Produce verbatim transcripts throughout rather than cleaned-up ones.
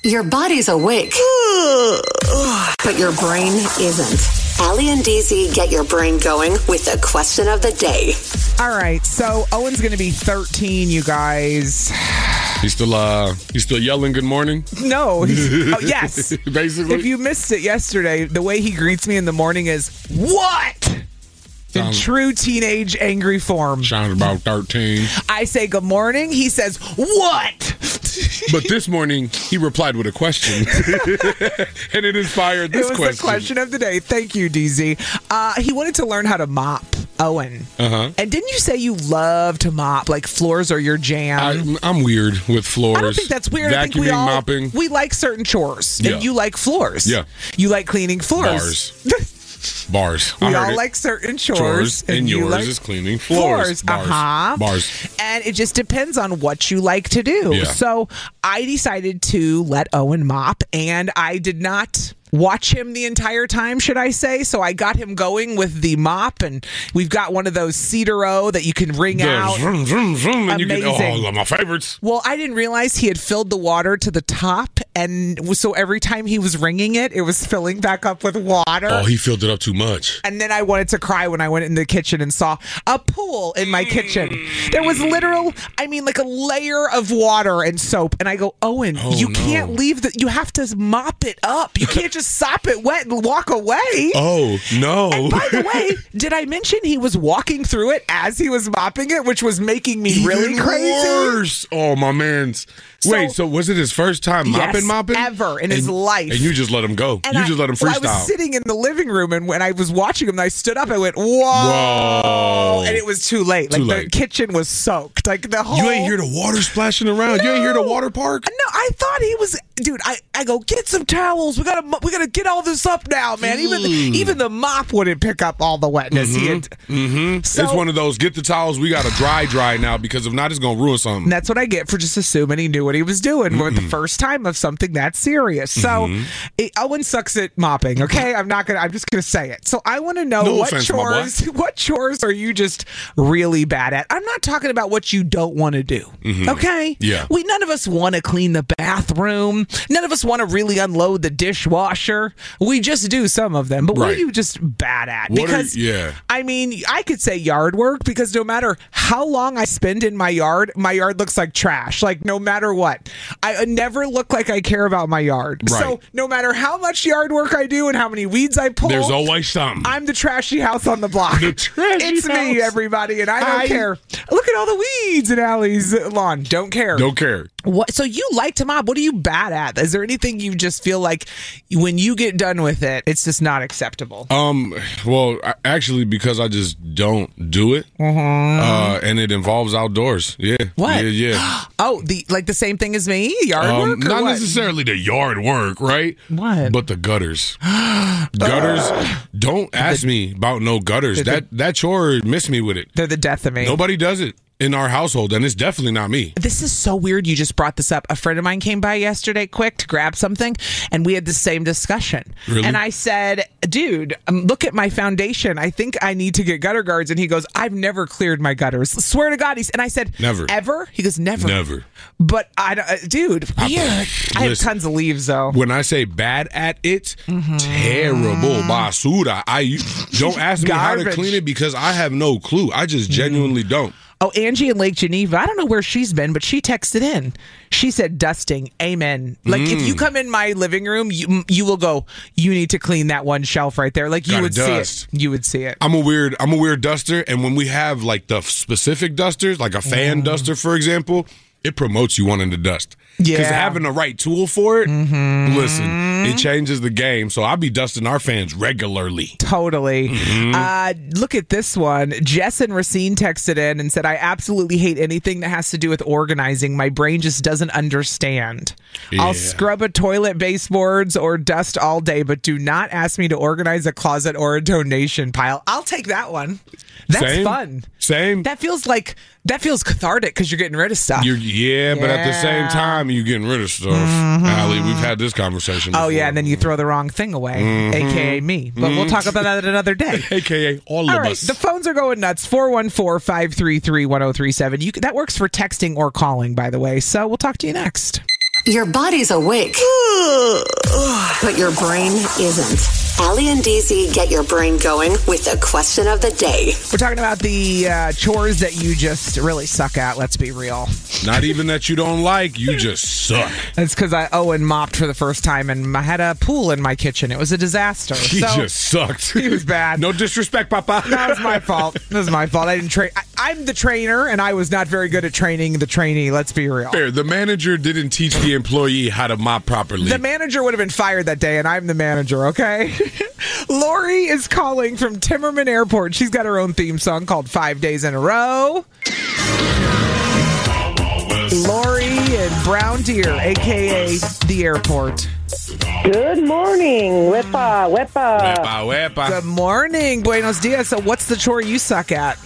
Your body's awake, but your brain isn't. Allie and D Z get your brain going with the question of the day. All right, so Owen's going to be thirteen, you guys. He's still uh he's still yelling good morning? No. He's, oh, yes. Basically. If you missed it yesterday, the way he greets me in the morning is, what? In Sounds, true teenage angry form. Sounds about thirteen. I say good morning. He says, what? But this morning, he replied with a question. And it inspired this it was question. the question of the day. Thank you, D Z. Uh, he wanted to learn how to mop, Owen. Uh-huh. And didn't you say you love to mop? Like floors are your jam? I, I'm weird with floors. I don't think that's weird. Vacuuming, I think we all, mopping. We like certain chores. Yeah. And you like floors. Yeah. You like cleaning floors. Bars. Bars. We I heard all it. like certain chores. Chores, and, and you yours like is cleaning floors. floors. Bars. Uh-huh. Bars. And it just depends on what you like to do. Yeah. So I decided to let Owen mop, and I did not watch him the entire time, should I say. So I got him going with the mop, and we've got one of those Cedar-O that you can wring The out. Vroom, vroom, vroom, and you get Amazing. all of my favorites. Well, I didn't realize he had filled the water to the top, and so every time he was wringing it, it was filling back up with water. Oh, he filled it up too much. And then I wanted to cry when I went in the kitchen and saw a pool in my kitchen. There was literal, I mean, like a layer of water and soap. And I go, Owen, Oh, you no. can't leave the, you have to mop it up. You can't just sop it wet and walk away. Oh, no. And by the way, did I mention he was walking through it as he was mopping it, which was making me really Even crazy? worse. Oh, my man's. So- Wait, so was it his first time mopping, Yes, mopping? ever in his And- life. And you just let him go. And you I, just let him well, I freestyle. was sitting in the living room, and when I was watching him, I stood up. I went, "Whoa!" Whoa. And it was too late. Too like late. the kitchen was soaked. Like the whole. You ain't hear the water splashing around. You ain't hear the No. water park. No, I thought he was, dude. I, I go get some towels. We gotta we gotta get all this up now, man. Even Mm. even the mop wouldn't pick up all the wetness. He had, Mm-hmm. So- it's one of those. Get the towels. We got to dry, dry now because if not, it's gonna ruin something. And that's what I get for just assuming he knew what he was doing for the first time of something that serious. So Mm-hmm. it, Owen sucks at mopping. Okay, I'm not gonna. I'm just gonna say it. So I want to know No what offense, my boy. chores. What chores are you just really bad at? I'm not talking about what you don't want to do. Okay. Yeah. We none of us want to clean the bathroom. None of us want to really unload the dishwasher. We just do some of them. But what are Right. you just bad at? What are- Because yeah. I mean, I could say yard work because no matter how long I spend in my yard, my yard looks like trash. Like no matter what, I uh, never look like I care about my yard. Right. So no matter how much yard work I do and how many weeds I pull, There's always something. I'm the trashy house on the block. The trashy it's me, house. everybody, and I don't Hi. care. Look at all the weeds in Allie's lawn. Don't care. Don't care. What? So you like to mop? What are you bad at? Is there anything you just feel like when you get done with it, it's just not acceptable? Um. Well, I, actually, because I just don't do it, uh, and it involves outdoors. Yeah. What? Yeah. Yeah. Oh, the like the same thing as me, yard Um, work. Or not what? necessarily the yard work, right? What? But the gutters. Gutters. Don't ask me about no gutters. the- That that chore missed me with it. They're the death of me. Nobody does it in our household, and it's definitely not me. This is so weird. You just brought this up. A friend of mine came by yesterday, quick to grab something, and we had the same discussion. Really? And I said, "Dude, um, look at my foundation. I think I need to get gutter guards." And he goes, "I've never cleared my gutters. Swear to God." He's and I said, Never. Ever?" He goes, "Never, Never. But I, don't- uh, dude, weird. I have Listen. tons of leaves though. When I say bad at it, Mm-hmm. terrible, basura. I don't ask me how to Garbage. clean it because I have no clue. I just genuinely don't. Oh, Angie in Lake Geneva. I don't know where she's been, but she texted in. She said, "Dusting, amen." Like if Mm. you come in my living room, you you will go. You need to clean that one shelf right there. Like you Gotta would dust. see it. You would see it. I'm a weird. I'm a weird duster, and when we have like the specific dusters, like a fan duster, for example, it promotes you wanting to dust. Because Yeah. having the right tool for it, listen, it changes the game. So I'll be dusting our fans regularly. Totally. Mm-hmm. Uh, look at this one. Jess and Racine texted in and said, "I absolutely hate anything that has to do with organizing. My brain just doesn't understand. Yeah. I'll scrub a toilet baseboards or dust all day, but do not ask me to organize a closet or a donation pile." I'll take that one. That's Same. fun. Same. That feels like that feels cathartic because you're getting rid of stuff. You're, yeah, but at the same Yeah. time, you're getting rid of stuff. Allie, we've had this conversation before. Oh yeah, and then you throw the wrong thing away, aka me. But we'll talk about that another day. A K A all, All of right, us. the phones are going nuts. four one four, five three three, one zero three seven. You, that works for texting or calling, by the way. So we'll talk to you next. Your body's awake, but your brain isn't. Allie and Deezy get your brain going with the question of the day. We're talking about the uh, chores that you just really suck at. Let's be real. Not even that you don't like, you just suck. It's because I Owen mopped for the first time, and I had a pool in my kitchen. It was a disaster. He so, just sucked. He was bad. No disrespect, Papa. That was my fault. That was my fault. I didn't train. I- I'm the trainer, and I was not very good at training the trainee. Let's be real. Fair. The manager didn't teach the employee how to mop properly. The manager would have been fired that day, and I'm the manager, okay? Lori is calling from Timmerman Airport. She's got her own theme song called Five Days in a Row. Lori in Brown Deer, a k a the airport. Good morning. Wepa, wepa. Wepa, wepa. Good morning. Buenos dias. So what's the chore you suck at?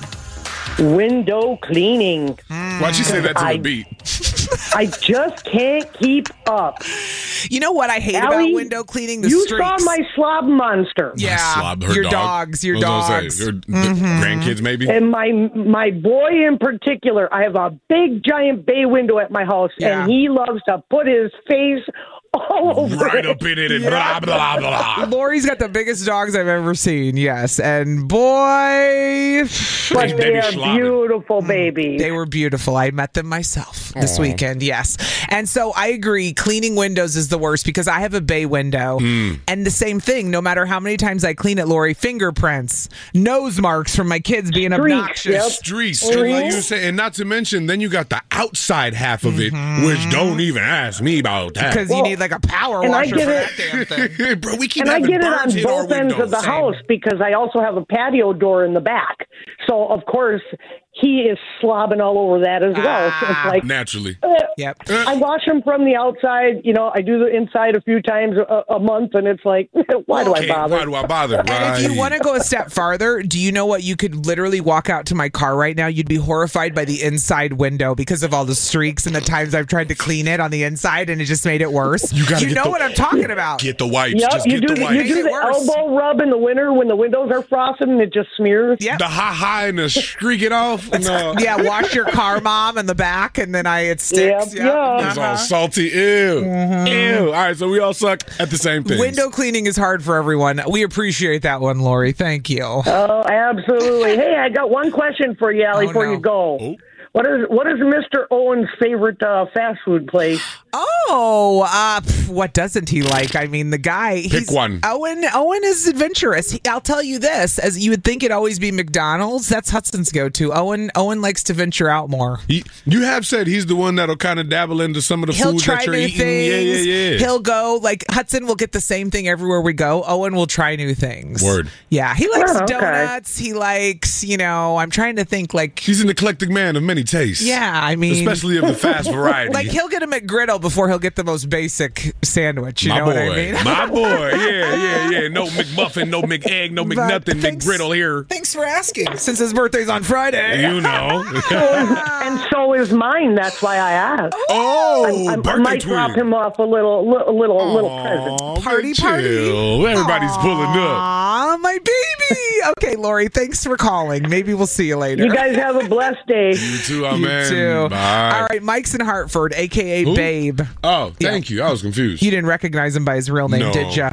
Window cleaning. Why'd you say that to I- the beat? I just can't keep up. You know what I hate Allie, about window cleaning? The you streaks. saw my slob monster. Yeah, Slob, her your dog. dogs, your What was I gonna dogs. say? Your the grandkids, maybe? And my my boy in particular, I have a big giant bay window at my house, Yeah. and he loves to put his face all over Right it. up in it and blah, blah, blah. Lori's got the biggest dogs I've ever seen, yes. And boy, But they Baby are slobbing. beautiful babies. they were beautiful. I met them myself this weekend, yes. And so I agree, cleaning windows is the worst because I have a bay window. And the same thing, no matter how many times I clean it, Lori, fingerprints, nose marks from my kids being Streaks, obnoxious. yep. Streets, just like you say, and not to mention, then you got the outside half of it, which don't even ask me about that. Because you Well, need like a power and I washer get for it. that damn thing. Bro, we keep And I having get it on birds hit our both ends of windows. the Same. house because I also have a patio door in the back. So, of course, he is slobbing all over that as well. So it's like, Naturally. eh, Yep. I wash him from the outside. You know, I do the inside a few times a, a month, and it's like, why do I Okay, bother? Why do I bother? And if you Right. want to go a step farther, do you know what? You could literally walk out to my car right now. You'd be horrified by the inside window because of all the streaks and the times I've tried to clean it on the inside, and it just made it worse. You gotta get know the- what I'm talking about. Get the wipes. Yep, Just you get do the the, wipes. you do Make the it worse. elbow rub in the winter when the windows are frosted and it just smears. Yep. The ha ha and the streak it off. No. Yeah, wash your car, mom, in the back, and then I it sticks. Yep, yeah. It's all salty. Ew. Ew. All right, so we all suck at the same thing. Window cleaning is hard for everyone. We appreciate that one, Lori. Thank you. Oh, absolutely. Hey, I got one question for you, Allie, Oh, before no. you go. Oh. What is what is Mister Owen's favorite uh, fast food place? Oh, uh, pff, what doesn't he like? I mean, the guy. Pick he's, one. Owen. Owen is adventurous. He, I'll tell you this: as you would think, it'd always be McDonald's. That's Hudson's go-to. Owen. Owen likes to venture out more. He, you have said he's the one that'll kind of dabble into some of the He'll foods try that you're new eating. things. Yeah, yeah, yeah. He'll go like Hudson will get the same thing everywhere we go. Owen will try new things. Word. Yeah, he likes Oh, okay. donuts. He likes, you know. I'm trying to think like. He's an eclectic man of many tastes. Yeah, I mean, Especially of the fast variety. like he'll get a McGriddle before he'll get the most basic sandwich. You My know boy. what I mean? My boy. Yeah, yeah, yeah. No McMuffin, no McEgg, no But McNothing, thanks- McGriddle here. Thanks for asking. Since his birthday's on Friday. You know. And so is mine. That's why I asked. Oh, I, I birthday might twin. drop him off a little, little, little, little present. Aw, Party, man, party. chill. Everybody's pulling up. Aw, my baby. Okay, Lori, thanks for calling. Maybe we'll see you later. You guys have a blessed day. You too, oh, You man. too. Bye. All right, Mike's in Hartford, a k a. Who? Babe. Oh, thank you. I was confused. You didn't recognize him by his real name, No. did ya?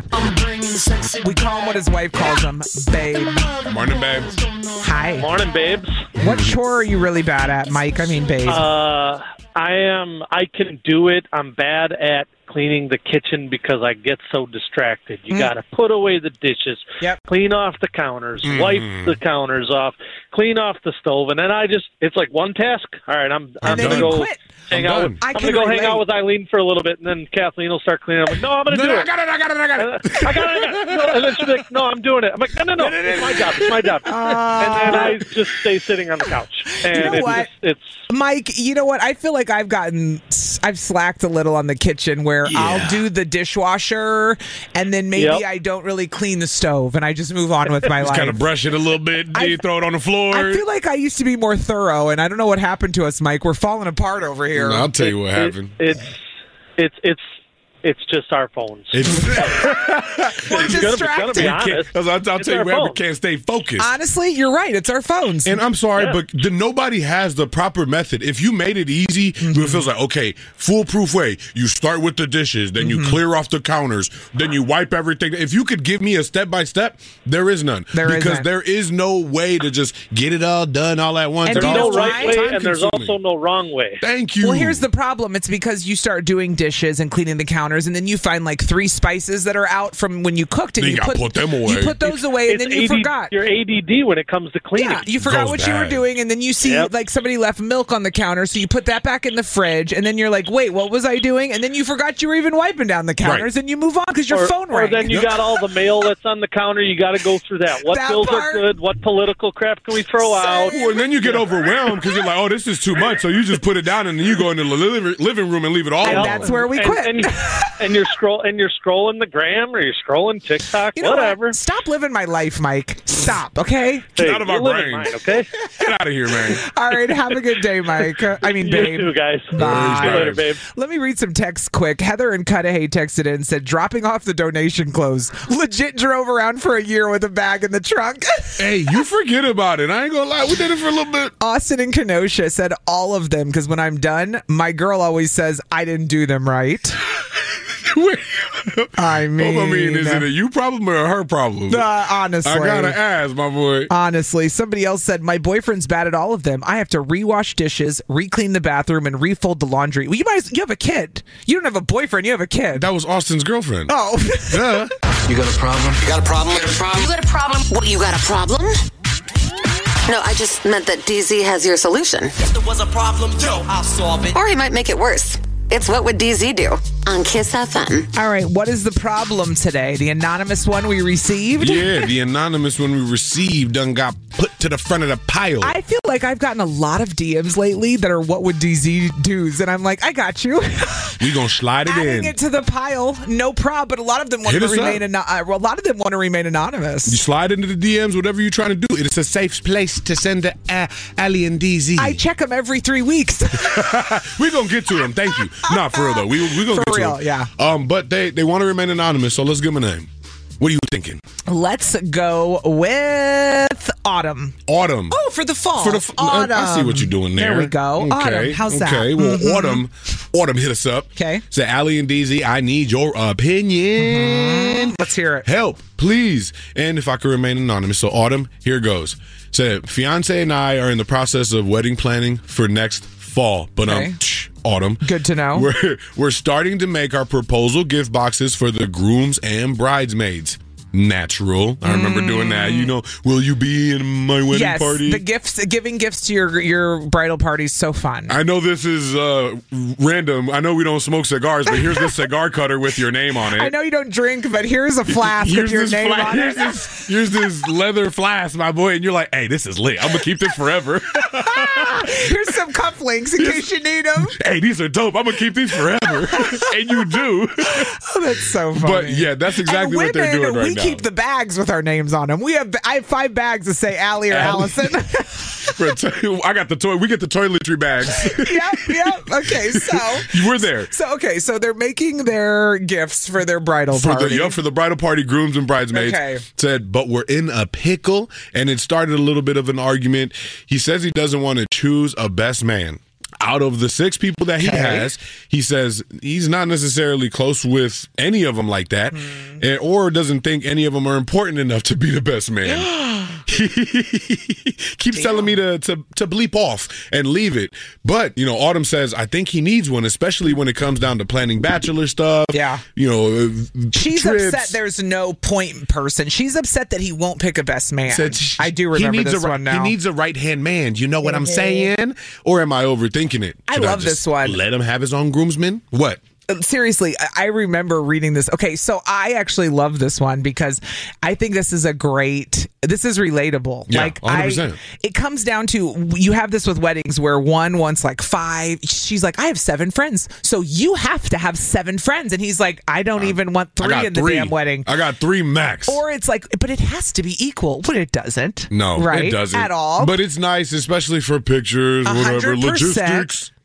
We call him what his wife calls him, Babe. Morning, babe. Hi. Morning, babes. What chore are you really bad at, Mike? I mean, Babe. Uh, I am. I can do it. I'm bad at cleaning the kitchen because I get so distracted. You got to put away the dishes, Yep. clean off the counters, wipe the counters off, clean off the stove, and then I just it's like one task. All right, I'm I'm and then gonna you go quit. hang I'm out. done. With, I I'm can gonna go hang relate. out with Eileen for a little bit, and then Kathleen will start cleaning. I'm like, no, I'm gonna No, do no, it. I got it, I got it, I got it. I got it. I got it. No, and then she'll be like, no, I'm doing it. I'm like, no, no, no. It's my job. It's my job. and then I just stay sitting on the couch. And know it's what? just, it's Mike, you know what? I feel like I've gotten, I've slacked a little on the kitchen where Yeah. I'll do the dishwasher and then maybe Yep. I don't really clean the stove and I just move on with my Just life. kind of brush it a little bit. I- you throw it on the floor. I feel like I used to be more thorough and I don't know what happened to us, Mike. We're falling apart over here. I'll tell you what it- happened. It's it's it's It's just our phones. It's, We're It's gonna be- gonna be distracted. honest. I'll, I'll It's tell you, our man, we phone. can't stay focused. Honestly, you're right. It's our phones. And I'm sorry, Yeah. but the, nobody has the proper method. If you made it easy, Mm-hmm. it feels like, okay, foolproof way. You start with the dishes, then Mm-hmm. you clear off the counters, then you wipe everything. If you could give me a step by step, there is none. There because isn't. there is no way to just get it all done all at once. And It do you all There's know no feels right way, and there's time-consuming. also no wrong way. Thank you. Well, here's the problem. It's because you start doing dishes and cleaning the counters, and then you find like three spices that are out from when you cooked, and Then you you gotta put, put them away. You put those away, and It's then you A D forgot. You're A D D when it comes to cleaning. Yeah, you forgot Goes what you were bad. doing, and then you see Yep. like somebody left milk on the counter, so you put that back in the fridge, and then you're like, "Wait, what was I doing?" And then you forgot you were even wiping down the counters, and you move on because your or, phone or rang. then you got all the mail that's on the counter. You got to go through that. What That bills part. are good? What political crap can we throw out? Well, and then you get overwhelmed because you're like, oh, this is too much. So you just put it down, and then you go into the li- living room and leave it all And alone. that's where we and, quit. And, and you're scroll and you're scrolling the gram or you're scrolling TikTok, You know whatever. what? Stop living my life, Mike. Stop, okay? Get Hey, out of you're our living brain. mine, okay? Get out of here, man. All right, have a good day, Mike. Uh, I mean, You babe. too, guys. Bye. See you later, babe. Let me read some texts quick. Heather in Cudahy texted in and said, dropping off the donation clothes. Legit drove around for a year with a bag in the trunk. Hey, you forget about it. I ain't gonna lie. We did it for a little bit. Austin in Kenosha said all of them because when I'm done, my girl always says I didn't do them right. Wait. I mean, I mean, is it a you problem or a her problem? uh, honestly. I gotta ask, my boy. Honestly, somebody else said, my boyfriend's bad at all of them. I have to rewash dishes, re-clean the bathroom, and refold the laundry. Well, you might, you have a kid. You don't have a boyfriend, you have a kid. That was Austin's girlfriend. Oh. Yeah. You got a problem? You got a problem? You got a problem? You got a problem? What, you got a problem? No, I just meant that D Z has your solution. If there was a problem, yo, I'll solve it. Or he might make it worse. It's What Would D Z Do? On Kiss F M. All right, what is the problem today? The anonymous one we received? Yeah, the anonymous one we received done got put to the front of the pile. I feel like I've gotten a lot of D Ms lately that are what would D Z do's, and I'm like, I got you. we gonna slide it Adding in. it to the pile, no problem. But a lot of them want Hit to us remain up. ano- uh, well, a lot of them want to remain You anonymous. slide into the D Ms, whatever you're trying to do. It's a safe place to send to uh, Ali and D Z. I check them every three weeks. we gonna get to them. Thank you. Not for real though. We we gonna For get real, to them. yeah. Um, but they they want to remain anonymous, so let's give them a name. What are you thinking? Let's go with Autumn. Autumn. Oh, for the fall. For the f- Autumn. I see what you're doing there. There we go. Autumn. How's that? Okay. Well, Mhm. Autumn, Autumn hit us up. Okay. Say, Ali and D Z, I need your opinion. Let's hear it. Help, please. And if I could remain anonymous. So, Autumn, here goes. Say, fiance and I are in the process of wedding planning for next fall. But Okay. um, tch, Autumn. Good to know. We're we're starting to make our proposal gift boxes for the grooms and bridesmaids. Natural. I remember doing that. You know, will you be in my wedding Yes, party? the gifts, giving gifts to your your bridal party is so fun. I know this is uh, random. I know we don't smoke cigars, but here's this cigar cutter with your name on it. I know you don't drink, but here's a flask Here's with your this name fla- on here's it. This, here's this leather flask, my boy, and you're like, "Hey, this is lit. I'm gonna keep this forever." Here's some cufflinks in case you need them. Hey, these are dope. I'm gonna keep these forever, and you do. Oh, that's so funny. But yeah, that's exactly and what they're women, doing right we now. keep the bags with our names on them. We have I have five bags that say Allie or Allie. Allison. Bro, t- I got the toy. We get the toiletry bags. yep, yep. Okay, so We're there. so okay, so they're making their gifts for their bridal For party. the, yep, for the bridal party, grooms and bridesmaids. Okay. Said, but we're in a pickle, and it started a little bit of an argument. He says he doesn't want to choose a best man. Out of the six people that he Okay. has, he says he's not necessarily close with any of them like that, Hmm. and, or doesn't think any of them are important enough to be the best man. He keeps telling me to, to to bleep off and leave it. But, you know, Autumn says, I think he needs one, especially when it comes down to planning bachelor stuff. Yeah. You know, uh, She's trips. upset there's no point person. She's upset that he won't pick a best man. Said sh- I do he remember needs this a, ri- one now. He needs a right-hand man. You know what I'm saying? Or am I overthinking it? I Should love just this one. Let him have his own groomsman? What? Seriously, I- I remember reading this. Okay, so I actually love this one because I think this is a great. This is relatable. Yeah, like one hundred percent. I, it comes down to you have this with weddings where one wants like five. She's like, I have seven friends, so you have to have seven friends, and he's like, I don't even want I three got in the three. damn wedding. I got three max. Or it's like, but it has to be equal, but it doesn't. No, right? it doesn't At all. But it's nice, especially for pictures, A whatever hundred percent. logistics.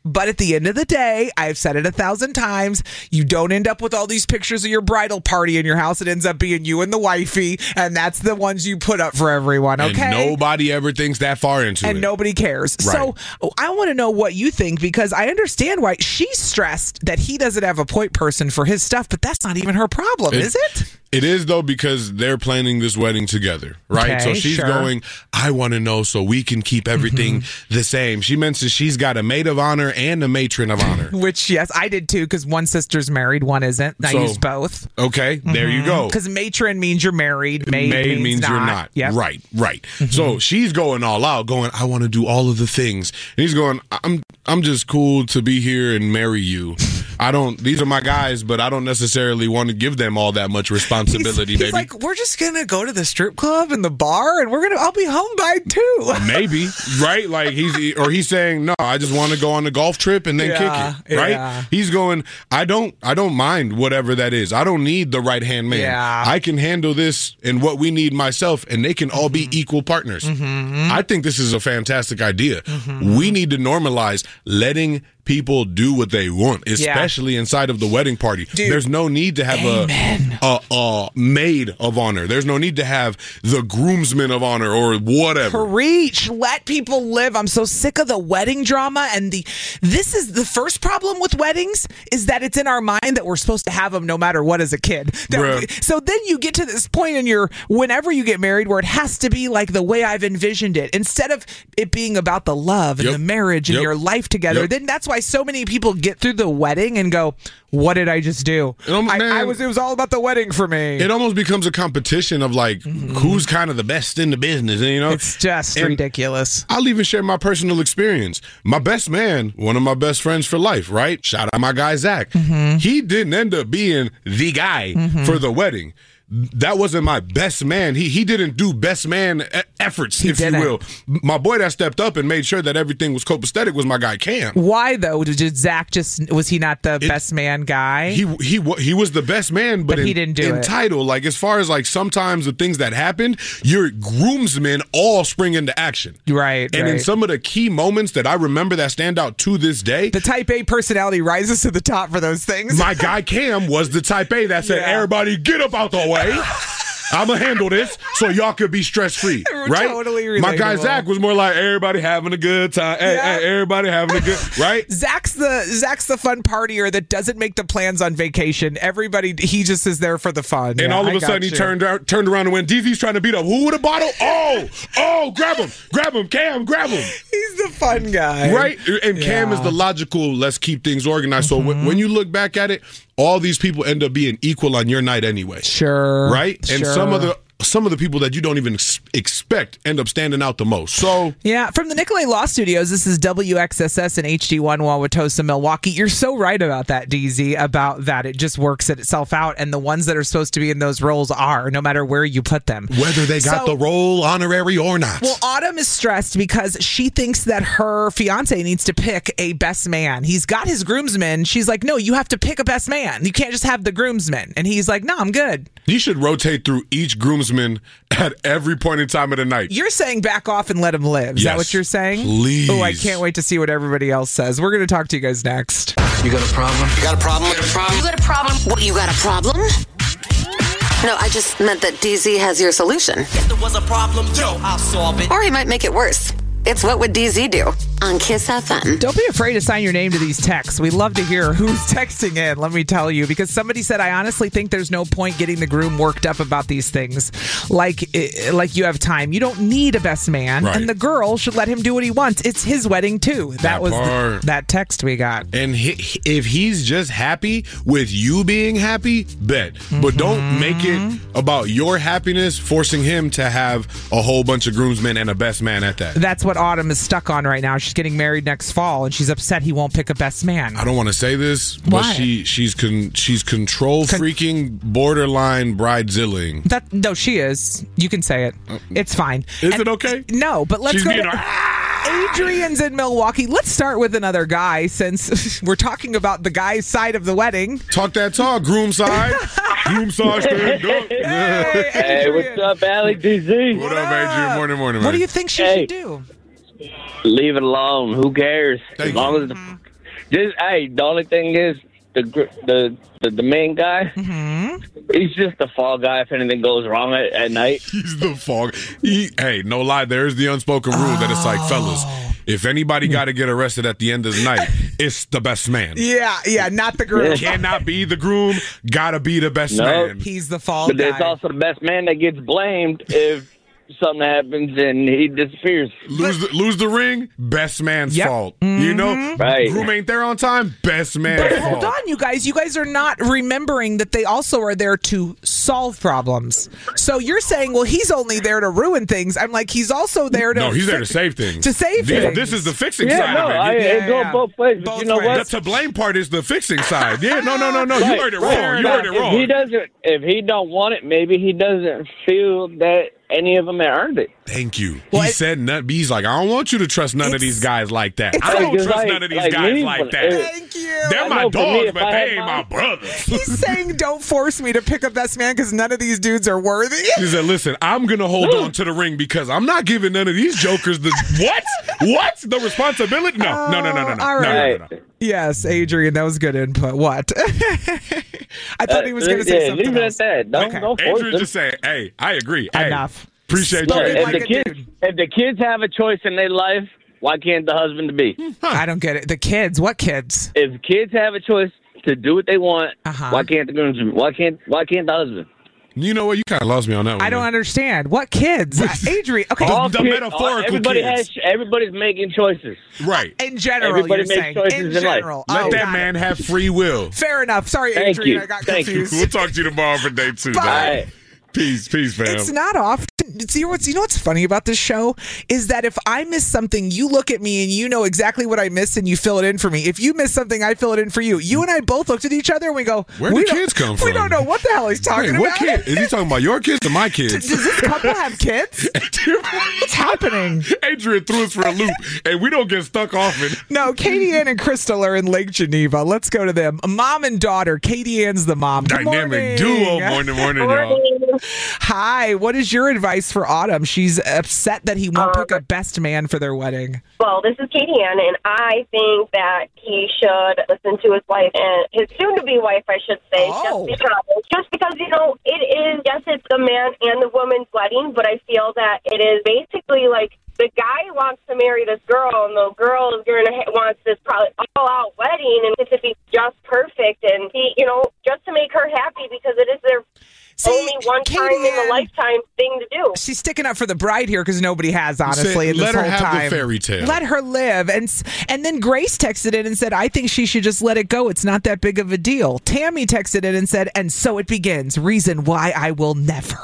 But at the end of the day, I've said it a thousand times, you don't end up with all these pictures of your bridal party in your house. It ends up being you and the wifey, and that's the ones you put up for everyone, okay? And nobody ever thinks that far into and it. And nobody cares. Right. So I want to know what you think, because I understand why she's stressed that he doesn't have a point person for his stuff, but that's not even her problem, It- is it? It is, though, because they're planning this wedding together, right? Okay, so she's sure. going, I want to know so we can keep everything Mm-hmm. the same. She mentions she's got a maid of honor and a matron of honor. Which, yes, I did too, because one sister's married, one isn't. I So- used both. Okay, there you go. Because matron means you're married. Maid, Maid means, means not. you're not. Yep. Right, right. So she's going all out, going, I want to do all of the things. And he's going, I'm I'm just cool to be here and marry you. I don't, these are my guys, but I don't necessarily want to give them all that much responsibility, he's, baby. He's like, we're just going to go to the strip club and the bar, and we're going to, I'll be home by two. Maybe, right? Like he's, or he's saying, no, I just want to go on a golf trip and then Yeah, kick it, right? yeah. He's going, I don't, I don't mind whatever that is. I don't need the right hand man. Yeah. I can handle this and what we need myself, and they can all be Mm-hmm. equal partners. I think this is a fantastic idea. Mm-hmm. We need to normalize letting people do what they want, especially inside of the wedding party. Dude. There's no need to have Amen. a, a a maid of honor. There's no need to have the groomsman of honor or whatever. Preach. Let people live. I'm so sick of the wedding drama. And the this is the first problem with weddings is that it's in our mind that we're supposed to have them no matter what as a kid. That Bruh. we- so then you get to this point in your whenever you get married where it has to be like the way I've envisioned it. Instead of it being about the love and Yep. the marriage and Yep. your life together, Yep. then that's why so many people get through the wedding and go, what did I just do? It almost- I, I man. was it was all about the wedding for me. It almost becomes a competition of like who's kind of the best in the business, and you know, It's just And ridiculous. I'll even share my personal experience. My best man, one of my best friends for life, right? Shout out my guy Zach. Mm-hmm. He didn't end up being the guy for the wedding. That wasn't my best man. He he didn't do best man e- efforts, He if didn't. you will. My boy that stepped up and made sure that everything was copacetic was my guy Cam. Why though? Did Zach just was he not the best man guy? He he wa- he was the best man, but, But he in, didn't do in it. title. Like as far as like sometimes the things that happened, your groomsmen all spring into action. Right, And in right. some of the key moments that I remember that stand out to this day, The type A personality rises to the top for those things. my guy Cam was the type A that said, Yeah. "Everybody get up out the way. I'm gonna handle this so y'all could be stress free." Right? Totally My guy relatable. Zach was more like, "Everybody having a good time. Hey, Yeah. hey, everybody having a good right." Zach's the Zach's the fun partier that doesn't make the plans on vacation. Everybody, he just is there for the fun. And Yeah, all of I a got sudden, he you. turned out, turned around and went, D Z's trying to beat up who with a bottle? Oh, oh, grab him, grab him, Cam, grab him. He's the fun guy, Right? And Cam Yeah. is the logical, let's keep things organized. So when, when you look back at it, all these people end up being equal on your night anyway. Sure, Right? And sure. some of the some of the people that you don't even ex- expect end up standing out the most. So Yeah, from the Nicolay Law Studios, this is W X S S and H D one Wauwatosa, Milwaukee. You're so right about that, D Z, about that. It just works it itself out, and the ones that are supposed to be in those roles are, no matter where you put them. whether they got So- the role honorary or not. Well, Autumn is stressed because she thinks that her fiance needs to pick a best man. He's got his groomsmen. She's like, no, you have to pick a best man. You can't just have the groomsmen. And he's like, no, I'm good. You should rotate through each groomsman at every point in time of the night. You're saying back off and let him live. Is that Yes, what you're saying? please. Oh, I can't wait to see what everybody else says. We're going to talk to you guys next. You got a problem? You got a problem? You got a problem? You got a problem? What, you got a problem? No, I just meant that D Z has your solution. If there was a problem, yo, I'll solve it. Or he might make it worse. It's What Would D Z Do? On Kiss F M. Don't be afraid to sign your name to these texts. We love to hear who's texting in, let me tell you, because somebody said, I honestly think there's no point getting the groom worked up about these things. Like, eh, like you have time. You don't need a best man, Right. and the girl should let him do what he wants. It's his wedding, too. That, That was the- part. that text we got. And he, if he's just happy with you being happy, bet. But don't make it about your happiness, forcing him to have a whole bunch of groomsmen and a best man at that. That's what Autumn is stuck on right now. She's getting married next fall, and she's upset he won't pick a best man. I don't want to say this, but Why? she she's con, she's control freaking, borderline bridezilling. That no, she is. You can say it. It's fine. Is it okay? No, but let's She's go. being to- a- Adrian's in Milwaukee. Let's start with another guy since we're talking about the guy's side of the wedding. Talk that talk, groom side. Groom side, stand up. Hey, Hey, Adrian. what's up, Allie D Z? What up, Adrian? Morning, morning, man. What do you think she Hey. should do? Leave it alone. Who cares? Thank as long you. as the, Just, hey, the only thing is the the the, the main guy. Mm-hmm. He's just the fall guy. If anything goes wrong at, at night, he's the fall. He, hey, no lie. There's the unspoken rule oh. that it's like, fellas, if anybody got to get arrested at the end of the night, it's the best man. Yeah, yeah, not the groom. Cannot be the groom. Gotta be the best no, man. He's the fall but guy. But it's also the best man that gets blamed if something happens and he disappears. Lose the, lose the ring, best man's yep. fault. Mm-hmm. You know, right. Groom ain't there on time, best man's but fault. hold on, you guys. You guys are not remembering that they also are there to solve problems. So you're saying, well, he's only there to ruin things. I'm like, he's also there to no, he's fi- there to save things. To save this, things. This is the fixing yeah, side no, of it. I, yeah, it goes yeah. both ways. Both you know ways. what? The to blame part is the fixing side. Yeah, no, no, no, no. Right, you heard it right. wrong. You heard it if wrong. He doesn't. If he don't want it, maybe he doesn't feel that any of them have earned it. Thank you. Well, he it, said none. He's like, I don't want you to trust none of these guys like that. I don't like, trust like, none of these like guys me, like that. Thank you. They're I my know for me, dogs, if but I they had ain't my my- brothers. He's saying, don't force me to pick up best man because none of these dudes are worthy. He said, listen, I'm going to hold on to the ring because I'm not giving none of these jokers the what? What? The responsibility? No, no, no, no, no, no. All no, right. no, no, no. Yes, Adrian, that was good input. What? I thought he was going to say yeah, something leave it else. at that. Don't, Okay. don't force Adrian them. just saying, hey, I agree. Hey, Enough. appreciate Spoken you. if like the a kids, dude. if the kids have a choice in their life, why can't the husband be? I don't get it. The kids. What kids? If kids have a choice to do what they want, Uh-huh. why can't the groomsman? Why can't why can't the husband? You know what? You kind of lost me on that one. I don't man. understand. What kids? Uh, Adrian. Okay. All the the metaphorical everybody kids. has everybody's making choices. Right. In general, Everybody you're makes saying. choices In in life. general. Let Oh, that got man it. have free will. Fair enough. Sorry, Thank Adrian. you. I got Thank you. confused. We'll talk to you tomorrow for day two. Bye. dog. All right. Peace, peace, fam. It's not often. See what's you know what's funny about this show is that if I miss something, you look at me and you know exactly what I missed and you fill it in for me. If you miss something, I fill it in for you. You and I both looked at each other and we go, Where'd we the don't- kids come from? We don't know what the hell he's talking Wait, what about. kid? Is he talking about your kids or my Does kids? this couple have kids? What's happening? Adrian threw us for a loop, and we don't get stuck often. No, Katie Ann and Crystal are in Lake Geneva. Let's go to them. Mom and daughter. Katie Ann's the mom. Good Dynamic morning. duo. Morning, morning, y'all. Hi. What is your advice for Autumn? She's upset that he won't Um, pick a best man for their wedding. Well, this is Katie Ann, and I think that he should listen to his wife and his soon-to-be wife, I should say, Oh. just because, just because, you know, it is, yes, it's the man and the woman's wedding, but I feel that it is basically like the guy wants to marry this girl, and the girl is going to ha- wants this probably all-out wedding, and it to be just perfect, and he, you know, just to make her happy because it is their See, only one Katie time in Ann- a lifetime thing to do. She's sticking up for the bride here because nobody has, honestly. Say, in this let her whole have time. the fairy tale. Let her live. And s- and then Grace texted in and said, I think she should just let it go. It's not that big of a deal. Tammy texted in and said, and so it begins. Reason why I will never.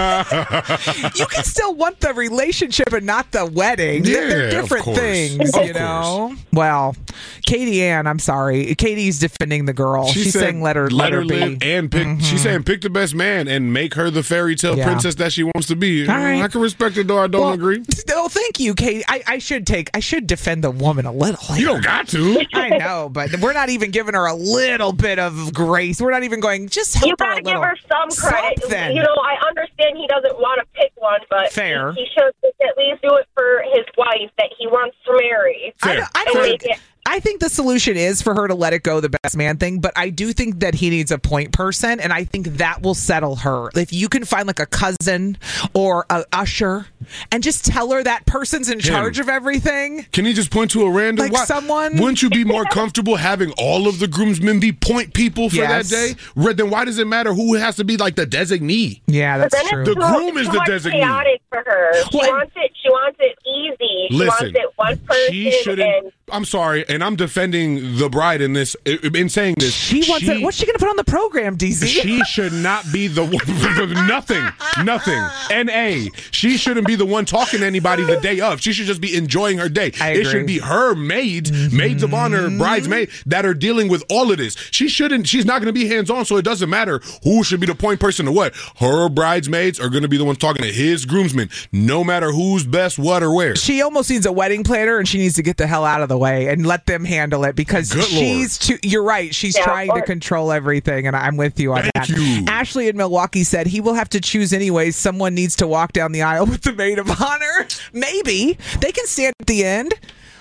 You can still want the relationship and not the wedding. They're- They're Yeah, of different course. things, Of you know? Well, Katie Ann, I'm sorry. Katie's defending the girl. She She's said, saying let her, let her, live be. and pick. She's saying pick the best man and make her the fairy tale Yeah. princess that she wants to be. All right. I can respect it, though I don't Well, agree. Oh, thank you, Katie. I, I should take. I should defend the woman a little. You don't got to. I know, but we're not even giving her a little bit of grace. We're not even going. Just help You her a gotta give little. her some credit. Something. You know, I understand he doesn't want to pick one, but Fair. He, he should at least do it for his wife that he wants to marry. I Fair. don't, I And don't make think. it- I think the solution is for her to let it go, the best man thing, but I do think that he needs a point person, and I think that will settle her. If you can find like a cousin or a usher and just tell her that person's in charge of everything. Can he just point to a random? Like someone- Wouldn't you be more comfortable having all of the groomsmen be point people for Yes. that day? Re- Then why does it matter who has to be like the designee? Yeah, But that's then true. it's The too, groom is too the much designee. chaotic for her. She Well, and- wants it. She wants it easy. She Listen, wants it one person. she shouldn't. And I'm sorry, and I'm defending the bride in this. In saying this, She wants it. What's she going to put on the program, D Z? She should not be the one. nothing, nothing. N A. She shouldn't be the one talking to anybody the day of. She should just be enjoying her day. I It agree. should be her maids, Mm-hmm. maids of honor, bridesmaid that are dealing with all of this. She shouldn't. She's not going to be hands on, so it doesn't matter who should be the point person or what. Her bridesmaids are going to be the ones talking to his groomsmen, no matter who's best, what, or where. She almost needs a wedding planner, and she needs to get the hell out of the way and let them handle it because Good she's too. You're right. She's Yeah, trying to or- control everything, and I'm with you on Thank that. you. Ashley in Milwaukee said he will have to choose anyways. Someone needs to walk down the aisle with the maid of honor. Maybe they can stand at the end.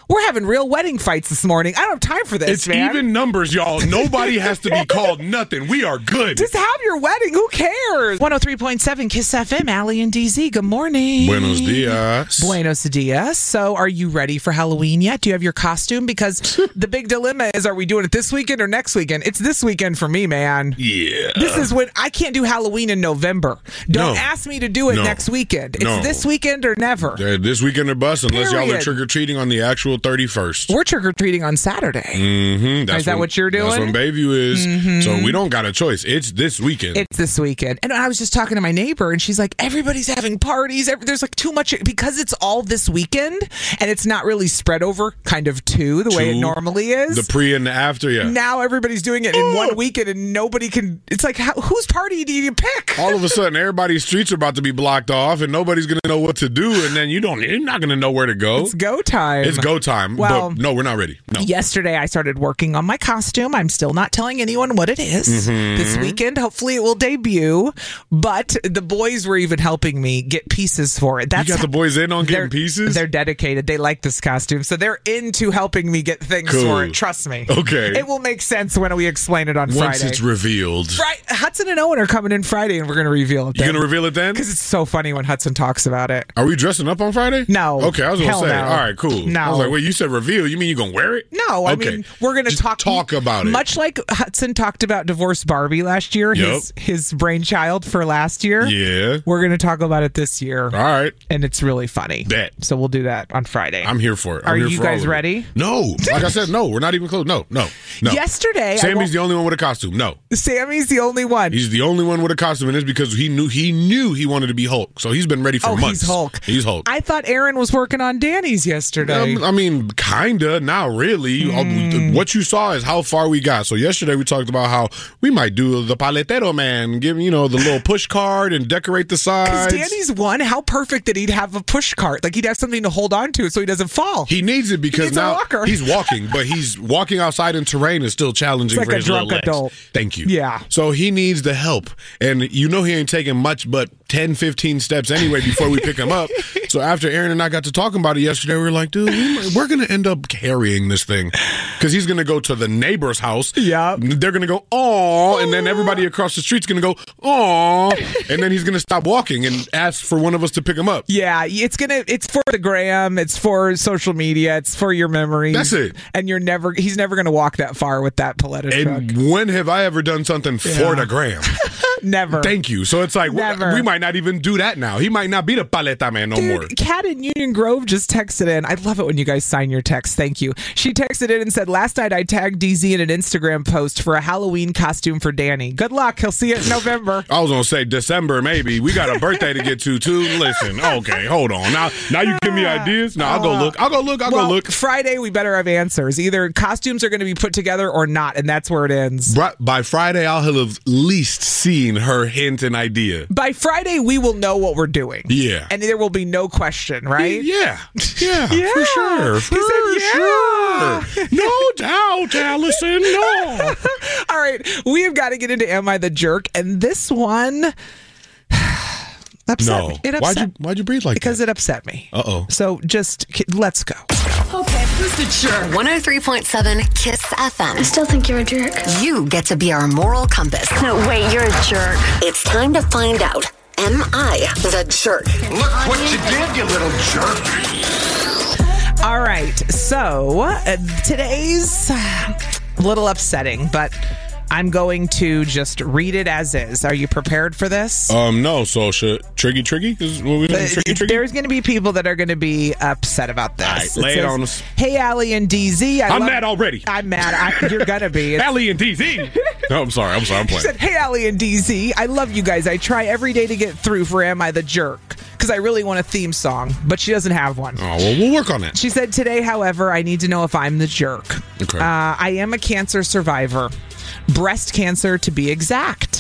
We're having real wedding fights this morning. I don't have time for this, It's man. even numbers, y'all. Nobody has to be called nothing. We are good. Just have your wedding. Who cares? one oh three point seven Kiss F M, Allie and D Z. Good morning. Buenos dias. Buenos dias. So are you ready for Halloween yet? Do you have your costume? Because the big dilemma is, are we doing it this weekend or next weekend? It's this weekend for me, man. Yeah. This is when I can't do Halloween in November. Don't No. ask me to do it No. next weekend. It's No. this weekend or never. Uh, this weekend or bust, unless y'all are Period. trick-or-treating on the actual thirty-first. We're trick-or-treating on Saturday. Mm-hmm. That's Is that when- what you're doing? That's when Bayview is. Mhm. So we don't got a choice. It's this weekend. It's this weekend. And I was just talking to my neighbor, and she's like, everybody's having parties. Every- There's like too much, because it's all this weekend, and it's not really spread over kind of two, the way it Two. normally is. The pre and the after, yeah. Now everybody's doing it in one weekend, and nobody can. It's like, how, whose party do you pick? All of a sudden, everybody's streets are about to be blocked off, and nobody's going to know what to do, and then you don't, you're not going to know where to go. It's go time. It's go time. Well, but no, we're not ready. No. Yesterday, I started working on my costume. I'm still not telling anyone what it is. Mhm. This weekend, hopefully, it will debut. But the boys were even helping me get pieces for it. That's you got the boys in on they're- getting pieces? They're dedicated. They like this costume, so they're into helping me get things Cool. for it. Trust me. Okay. It will make sense when we explain it on Once Friday. it's revealed. Right, Hudson and Owen are coming in Friday, and we're going to reveal it. You then. going to reveal it then? Because it's so funny when Hudson talks about it. Are we dressing up on Friday? No. Okay, I was going to Hell say. no. All right, cool. No. I was like, wait, you said reveal. You mean you going to wear it? No, I Okay. mean, we're going to Just talk talk about it. Much like Hudson talked about Divorce Barbie last year, Yep. his his brainchild for last year. Yeah. We're going to talk about it this year. All right. And it's really funny. Bet. So we'll do that on Friday. I'm here for it. I'm Are here you for all guys of it. ready? No. Like I said, no. We're not even close. No, no, no. Yesterday, I Sammy's won't- the only one with a costume. No. Sammy's the only one. He's the only one with a costume, and it's because he knew he knew he wanted to be Hulk. So he's been ready for oh, months. he's Hulk. He's Hulk. I thought Aaron was working on Danny's yesterday. Um, I mean, kinda, not really. All- Hmm. What you saw is how far we got. So yesterday we talked about how we might do the paletero man, give him, you know, the little push card and decorate the sides. Because Danny's one, how perfect that he'd have a push cart. Like he'd have something to hold on to so he doesn't fall. He needs it because needs a now walker. he's walking, but he's walking outside in terrain is still challenging It's like for a his little drunk legs. adult. Thank you. Yeah. So he needs the help. And you know he ain't taking much but ten, fifteen steps anyway before we pick him up. So after Aaron and I got to talking about it yesterday, we were like, dude, we might, we're going to end up carrying this thing because he's going to go to the neighbor's house. Yeah. They're going to go, aw, and then everybody across the street's going to go, aw, and then he's going to stop walking and ask for one of us to pick him up. Yeah, it's gonna. It's for the gram. It's for social media. It's for your memories. That's it. And you're never. He's never gonna walk that far with that Paletta truck. And when have I ever done something for Yeah. the gram? Never. Thank you. So it's like, we, Never. we might not even do that now. He might not be the paleta man no Dude, more. Kat in Union Grove just texted in. I love it when you guys sign your text. Thank you. She texted in and said, last night I tagged D Z in an Instagram post for a Halloween costume for Danny. Good luck. He'll see it in November. I was gonna say December maybe. We got a birthday to get to too. Listen, okay, hold on. Now, now you give me ideas. No, I'll go look. I'll go look. I'll well, go look. Friday, we better have answers. Either costumes are going to be put together or not, and that's where it ends. Bri- By Friday, I'll have at least seen her hint and idea. By Friday, we will know what we're doing. Yeah. And there will be no question, right? Yeah, yeah, Yeah. for sure, for He said, yeah. sure. No doubt, Allison. No. All right, we have got to get into Am I the Jerk? And this one upset No. me. It upset Why'd you Why'd you breathe like because that? it upset me. Uh oh. So just let's go. Okay, who's the jerk? one oh three point seven Kiss F M. I still think you're a jerk. You get to be our moral compass. No, wait, you're a jerk. It's time to find out. Am I the jerk? Look what you did, you little jerk. All right, so uh, today's uh, a little upsetting, but I'm going to just read it as is. Are you prepared for this? Um, no. So should Triggy Triggy is what we doing? Uh, Triggy Triggy. There's going to be people that are going to be upset about this. All right, lay it says, on us. Hey, Allie and D Z. I I'm love- mad already. I'm mad. I, you're going to be. It's- Allie and D Z. No, I'm sorry. I'm sorry. I'm She playing. said, hey, Allie and D Z. I love you guys. I try every day to get through for Am I the Jerk? Because I really want a theme song, but she doesn't have one. Oh, well, we'll work on that. She said, today, however, I need to know if I'm the jerk. Okay. Uh, I am a cancer survivor. Breast cancer, to be exact.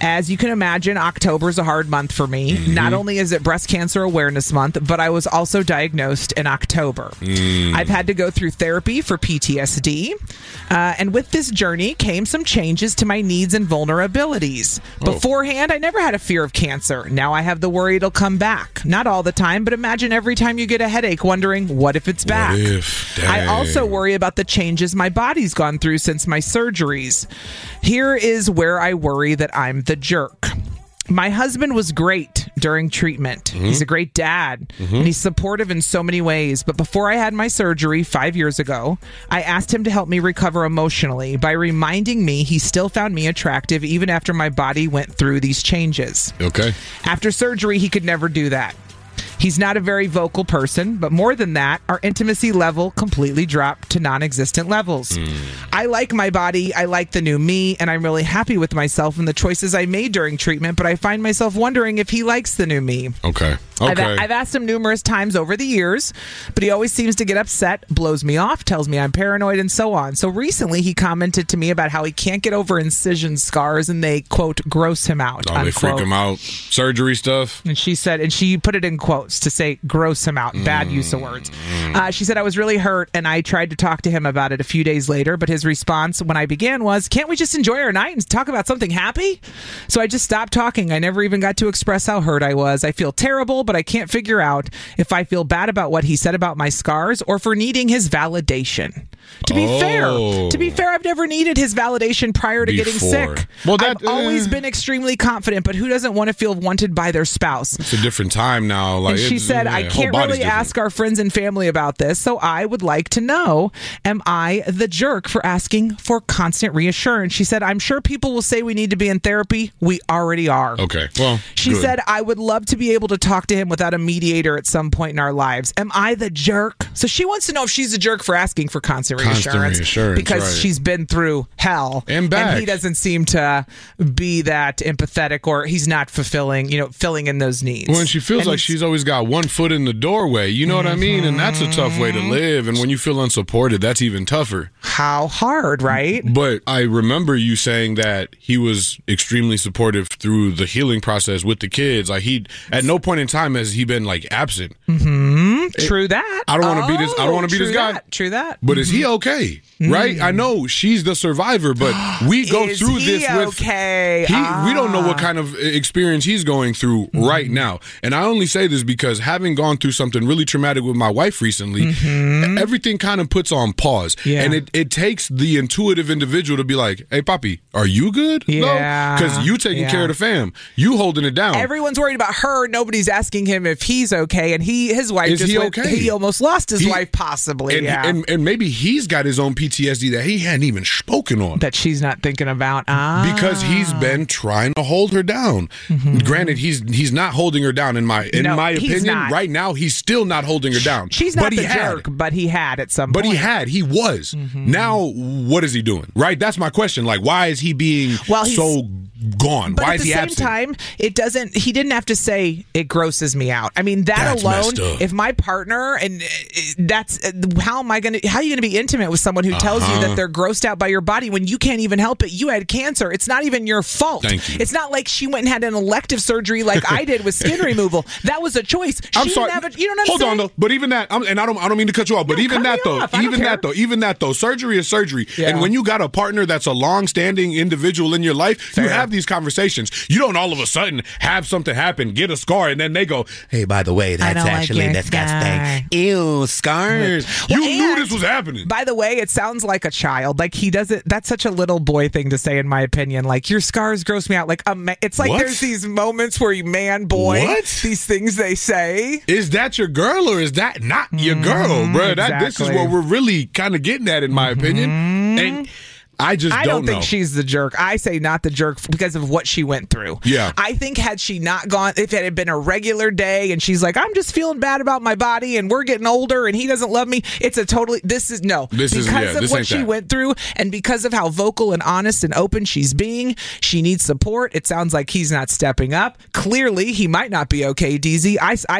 As you can imagine, October is a hard month for me. Mm-hmm. Not only is it Breast Cancer Awareness Month, but I was also diagnosed in October. Mm. I've had to go through therapy for P T S D. Uh, and with this journey came some changes to my needs and vulnerabilities. Oh. Beforehand, I never had a fear of cancer. Now I have the worry it'll come back. Not all the time, but imagine every time you get a headache wondering, what if it's back? What if? Dang. I also worry about the changes my body's gone through since my surgeries. Here is where I worry that I'm the jerk. My husband was great during treatment. Mm-hmm. He's a great dad, mm-hmm. and he's supportive in so many ways. But before I had my surgery five years ago, I asked him to help me recover emotionally by reminding me he still found me attractive even after my body went through these changes. Okay. After surgery, he could never do that. He's not a very vocal person, but more than that, our intimacy level completely dropped to non-existent levels. Mm. I like my body, I like the new me, and I'm really happy with myself and the choices I made during treatment, but I find myself wondering if he likes the new me. Okay. Okay. I've, I've asked him numerous times over the years, but he always seems to get upset, blows me off, tells me I'm paranoid, and so on. So recently, he commented to me about how he can't get over incision scars, and they, quote, gross him out, Oh, unquote. They freak him out. Surgery stuff. And she said, and she put it in quotes to say gross him out. Bad use of words. Uh, she said, I was really hurt, and I tried to talk to him about it a few days later, but his response when I began was, can't we just enjoy our night and talk about something happy? So I just stopped talking. I never even got to express how hurt I was. I feel terrible, but I can't figure out if I feel bad about what he said about my scars or for needing his validation. To be oh. fair, to be fair, I've never needed his validation prior to Before. getting sick. Well, that, I've always uh, been extremely confident, but who doesn't want to feel wanted by their spouse? It's a different time now. Like and she it's, said, yeah, I can't really ask our friends and family about this, so I would like to know, am I the jerk for asking for constant reassurance? She said, I'm sure people will say we need to be in therapy. We already are. Okay, well, She good. said, I would love to be able to talk to him without a mediator at some point in our lives. Am I the jerk? So she wants to know if she's a jerk for asking for constant, Constant reassurance, reassurance, because right. she's been through hell. And back. And he doesn't seem to be that empathetic, or he's not fulfilling, you know, filling in those needs. Well, and she feels And like she's always got one foot in the doorway. You know mm-hmm. what I mean? And that's a tough way to live. And when you feel unsupported, that's even tougher. How hard, right? But I remember you saying that he was extremely supportive through the healing process with the kids. Like he, at no point in time has he been like absent. Mm-hmm. True that. I don't want to oh, be this. I don't want to be this guy. That, true that. But mm-hmm. is he okay? Right? I know she's the survivor, but we go is through he this with. Okay? He, ah. We don't know what kind of experience he's going through mm-hmm. right now. And I only say this because having gone through something really traumatic with my wife recently, mm-hmm. everything kind of puts on pause. Yeah. And it, it takes the intuitive individual to be like, hey, Papi, are you good? Yeah. Because you taking yeah. care of the fam. You holding it down. Everyone's worried about her. Nobody's asking him if he's okay. And he, his wife Is just he went, okay? he almost lost his He- wife, possibly. And, yeah. and, and maybe he's got his own P T S D that he hadn't even spoken on. that she's not thinking about. Ah. Because he's been trying to hold her down. Mm-hmm. Granted, he's he's not holding her down in my in No, my he's opinion. not. Right now, he's still not holding her down. She's not but the he had. jerk, but he had at some But point. he had. He was. Mm-hmm. Now, what is he doing? Right? That's my question. Like, why is he being Well, he's- so gone? But why at is the he same absent? time, it doesn't. He didn't have to say it grosses me out. I mean, that That's alone. messed up. If my partner and uh, that's uh, how am I going to? How are you going to be intimate with someone who tells Uh-huh. you that they're grossed out by your body when you can't even help it? You had cancer. It's not even your fault. Thank you. It's not like she went and had an elective surgery like I did with skin removal. That was a choice. She I'm didn't sorry. have a- you know what I'm Hold saying? on though. But even that, I'm, and I don't, I don't mean to cut you off. But No, even cut that me though, off. I don't even care. that though, even that though, surgery is surgery. Yeah. And when you got a partner that's a long-standing individual in your life, Fair. you have these conversations. You don't all of a sudden have something happen, get a scar, and then they go, "Hey, by the way, that's don't like actually your disgusting. Ew, scars. Well, you knew and- this was happening." By the way, it sounds like a child. Like he doesn't. That's such a little boy thing to say, in my opinion. Like your scars gross me out. Like a ma- it's like What? there's these moments where you man boy. What? These things they say. Is that your girl or is that not your girl, bro? That this is exactly. what we're really kind of getting at, in my opinion. And I just I don't, don't think know. she's the jerk. I say not the jerk because of what she went through. Yeah. I think had she not gone, if it had been a regular day and she's like, I'm just feeling bad about my body and we're getting older and he doesn't love me, it's a totally, this is, no. This is- because yeah, of this what ain't she that. went through and because of how vocal and honest and open she's being, she needs support. It sounds like he's not stepping up. Clearly, he might not be okay, D Z. I, I'm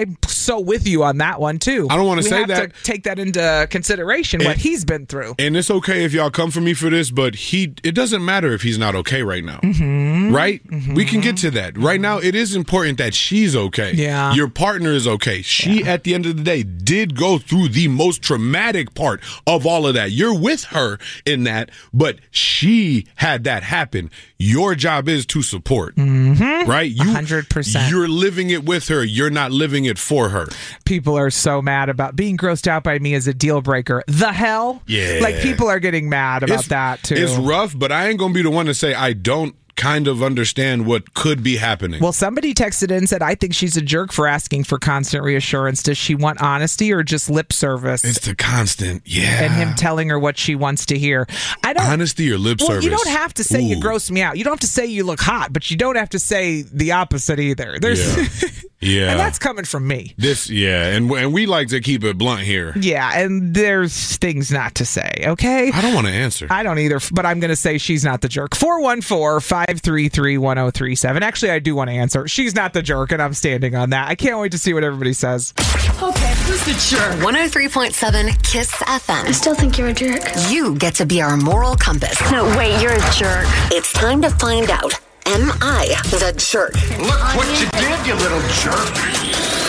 so with you on that one too. I don't want to We say have that. to take that into consideration, what And- he's been through. And it's okay if y'all come for me for this, but he it doesn't matter if he's not okay right now. Mm-hmm. Right? Mm-hmm. We can get to that. Right now, it is important that she's okay. Yeah. Your partner is okay. She, yeah. at the end of the day, did go through the most traumatic part of all of that. You're with her in that, but she had that happen. Your job is to support. Mm-hmm. Right? You, one hundred percent. You're living it with her. You're not living it for her. People are so mad about being grossed out by me as a deal breaker. The hell? Yeah. Like, people are getting mad about It's- that, too. It's rough, but I ain't going to be the one to say I don't kind of understand what could be happening. Well, somebody texted in and said, I think she's a jerk for asking for constant reassurance. Does she want honesty or just lip service? It's the constant, yeah. And him telling her what she wants to hear. I don't, Honesty or lip well, service? you don't have to say you Ooh. gross me out. You don't have to say you look hot, but you don't have to say the opposite either. There's, Yeah. Yeah. and that's coming from me. This, yeah, and and we like to keep it blunt here. Yeah, and there's things not to say, okay? I don't want to answer. I don't either, but I'm going to say she's not the jerk. four one four, five three three, one oh three seven. Actually, I do want to answer. She's not the jerk, and I'm standing on that. I can't wait to see what everybody says. Okay, who's the jerk? one oh three point seven Kiss F M. I still think you're a jerk. You get to be our moral compass. No, wait, you're a jerk. It's time to find out. Am I the jerk? Look what you did, you little jerk.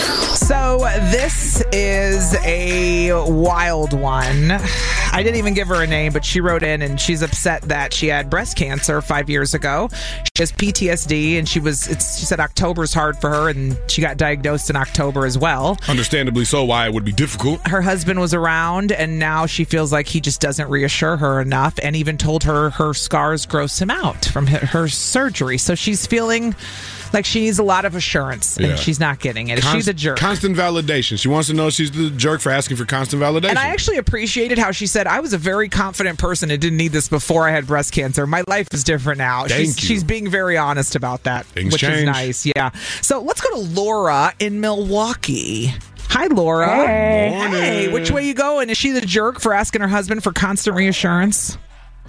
So this is a wild one. I didn't even give her a name, but she wrote in and she's upset that she had breast cancer five years ago. She has P T S D, and she was. It's, she said October's hard for her, and she got diagnosed in October as well. Understandably so, why it would be difficult. Her husband was around, and now she feels like he just doesn't reassure her enough, and even told her her scars gross him out from her, her surgery. So she's feeling like she needs a lot of assurance, and Yeah. she's not getting it. Is Const- she the jerk? Constant validation. She wants to know she's the jerk for asking for constant validation. And I actually appreciated how she said, I was a very confident person and didn't need this before I had breast cancer. My life is different now. Thank she's, you. she's being very honest about that, Things which change. is nice. Yeah. So let's go to Laura in Milwaukee. Hi, Laura. Hey. Morning. Hey, which way you going? Is she the jerk for asking her husband for constant reassurance?